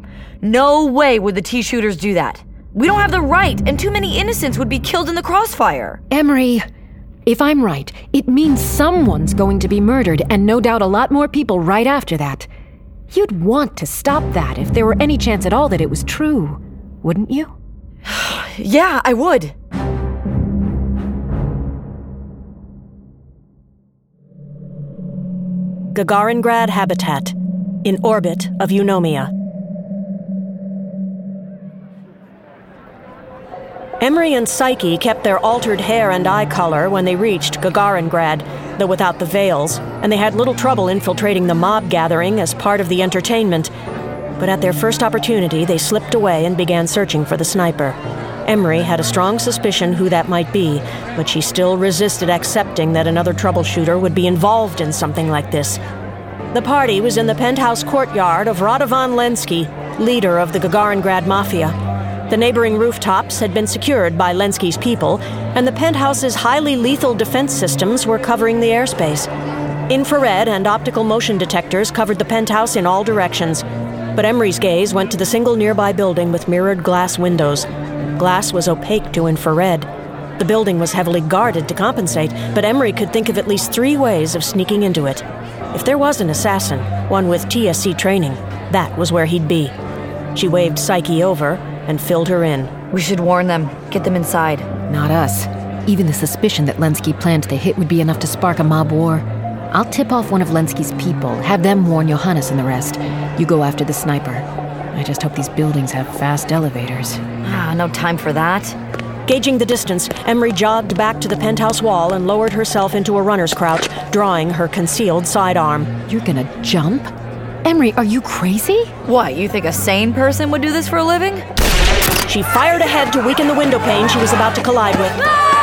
No way would the T-shooters do that. We don't have the right, and too many innocents would be killed in the crossfire. Emery, if I'm right, it means someone's going to be murdered, and no doubt a lot more people right after that. You'd want to stop that if there were any chance at all that it was true, wouldn't you? Yeah, I would. Gagarin-Grad habitat, in orbit of Eunomia. Emery and Psyche kept their altered hair and eye color when they reached Gagarin-Grad, though without the veils, and they had little trouble infiltrating the mob gathering as part of the entertainment. But at their first opportunity, they slipped away and began searching for the sniper. Emery had a strong suspicion who that might be, but she still resisted accepting that another troubleshooter would be involved in something like this. The party was in the penthouse courtyard of Radovan Lenski, leader of the Gagarin-Grad Mafia. The neighboring rooftops had been secured by Lenski's people, and the penthouse's highly lethal defense systems were covering the airspace. Infrared and optical motion detectors covered the penthouse in all directions. but Emery's gaze went to the single nearby building with mirrored glass windows. Glass was opaque to infrared. The building was heavily guarded to compensate, but Emery could think of at least 3 ways of sneaking into it. If there was an assassin, one with TSC training, that was where he'd be. She waved Psyche over and filled her in. We should warn them. Get them inside. Not us. Even the suspicion that Lenski planned the hit would be enough to spark a mob war. I'll tip off one of Lenski's people, have them warn Johannes and the rest. You go after the sniper. I just hope these buildings have fast elevators. No time for that. Gauging the distance, Emery jogged back to the penthouse wall and lowered herself into a runner's crouch, drawing her concealed sidearm. You're gonna jump? Emery, are you crazy? What, you think a sane person would do this for a living? She fired ahead to weaken the window pane she was about to collide with.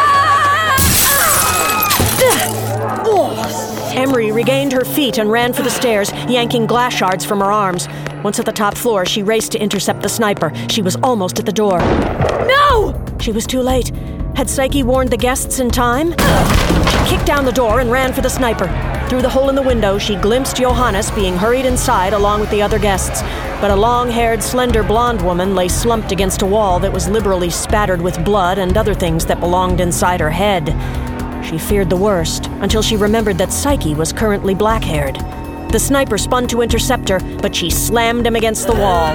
Emery regained her feet and ran for the stairs, yanking glass shards from her arms. Once at the top floor, she raced to intercept the sniper. She was almost at the door. No! She was too late. Had Psyche warned the guests in time? She kicked down the door and ran for the sniper. Through the hole in the window, she glimpsed Johannes being hurried inside along with the other guests. But a long-haired, slender blonde woman lay slumped against a wall that was liberally spattered with blood and other things that belonged inside her head. She feared the worst until she remembered that Psyche was currently black-haired. The sniper spun to intercept her, but she slammed him against the wall.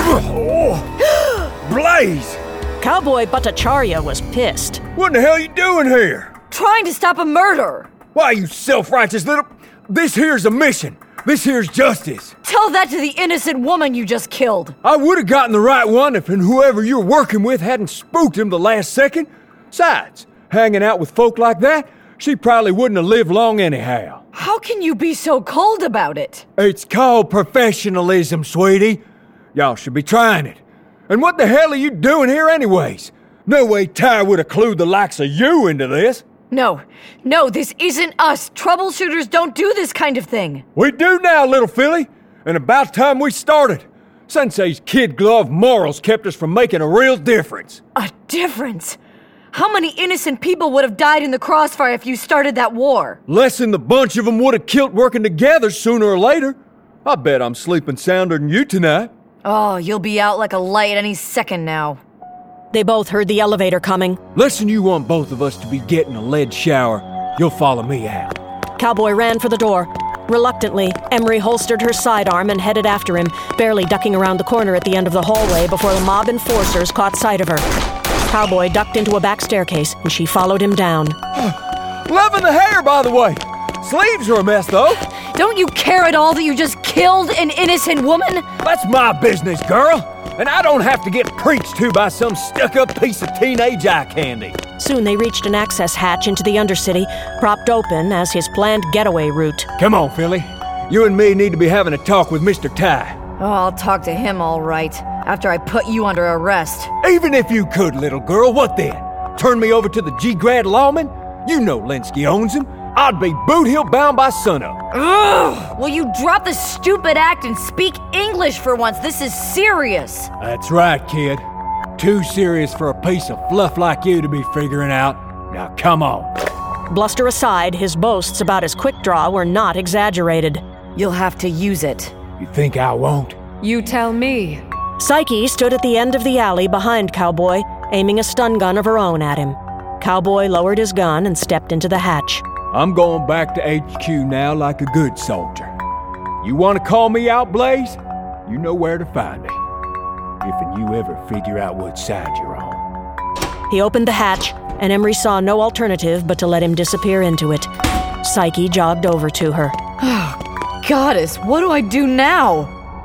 Blaze! Cowboy Bhattacharya was pissed. What the hell you doing here? Trying to stop a murder. Why, you self-righteous little... This here's a mission. This here's justice. Tell that to the innocent woman you just killed. I would have gotten the right one if whoever you're working with hadn't spooked him the last second. Besides, hanging out with folk like that, she probably wouldn't have lived long anyhow. How can you be so cold about it? It's called professionalism, sweetie. Y'all should be trying it. And what the hell are you doing here anyways? No way Ty would have clued the likes of you into this. No, this isn't us. Troubleshooters don't do this kind of thing. We do now, little filly. And about time we started. Sensei's kid glove morals kept us from making a real difference. A difference? How many innocent people would have died in the crossfire if you started that war? Less than the bunch of them would have killed working together sooner or later. I bet I'm sleeping sounder than you tonight. Oh, you'll be out like a light any second now. They both heard the elevator coming. Listen, you want both of us to be getting a lead shower, you'll follow me out. Cowboy ran for the door. Reluctantly, Emery holstered her sidearm and headed after him, barely ducking around the corner at the end of the hallway before the mob enforcers caught sight of her. Cowboy ducked into a back staircase, and she followed him down. Loving the hair, by the way. Sleeves are a mess, though. Don't you care at all that you just killed an innocent woman? That's my business, girl. And I don't have to get preached to by some stuck-up piece of teenage eye candy. Soon they reached an access hatch into the Undercity, propped open as his planned getaway route. Come on, Philly. You and me need to be having a talk with Mr. Ty. Oh, I'll talk to him all right, after I put you under arrest. Even if you could, little girl, what then? Turn me over to the G-Grad lawman? You know Lenski owns him. I'd be boot heel bound by sunup. Ugh! Will you drop the stupid act and speak English for once? This is serious. That's right, kid. Too serious for a piece of fluff like you to be figuring out. Now come on. Bluster aside, his boasts about his quick draw were not exaggerated. You'll have to use it. You think I won't? You tell me. Psyche stood at the end of the alley behind Cowboy, aiming a stun gun of her own at him. Cowboy lowered his gun and stepped into the hatch. I'm going back to HQ now like a good soldier. You want to call me out, Blaze? You know where to find me. If you ever figure out what side you're on. He opened the hatch, and Emery saw no alternative but to let him disappear into it. Psyche jogged over to her. Oh, Goddess, what do I do now?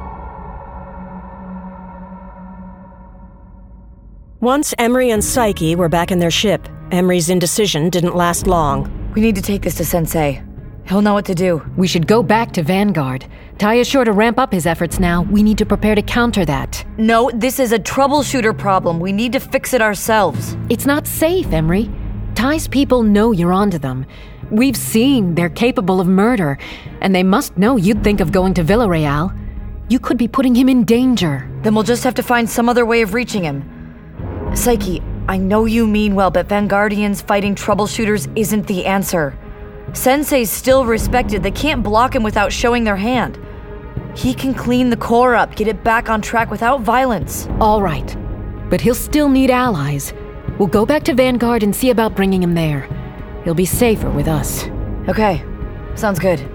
Once Emery and Psyche were back in their ship, Emery's indecision didn't last long. We need to take this to Sensei. He'll know what to do. We should go back to Vanguard. Ty is sure to ramp up his efforts now. We need to prepare to counter that. No, this is a troubleshooter problem. We need to fix it ourselves. It's not safe, Emery. Ty's people know you're onto them. We've seen they're capable of murder, and they must know you'd think of going to Villarreal. You could be putting him in danger. Then we'll just have to find some other way of reaching him. Psyche, I know you mean well, but Vanguardians fighting troubleshooters isn't the answer. Sensei's still respected. They can't block him without showing their hand. He can clean the core up, get it back on track without violence. All right. But he'll still need allies. We'll go back to Vanguard and see about bringing him there. He'll be safer with us. Okay. Sounds good.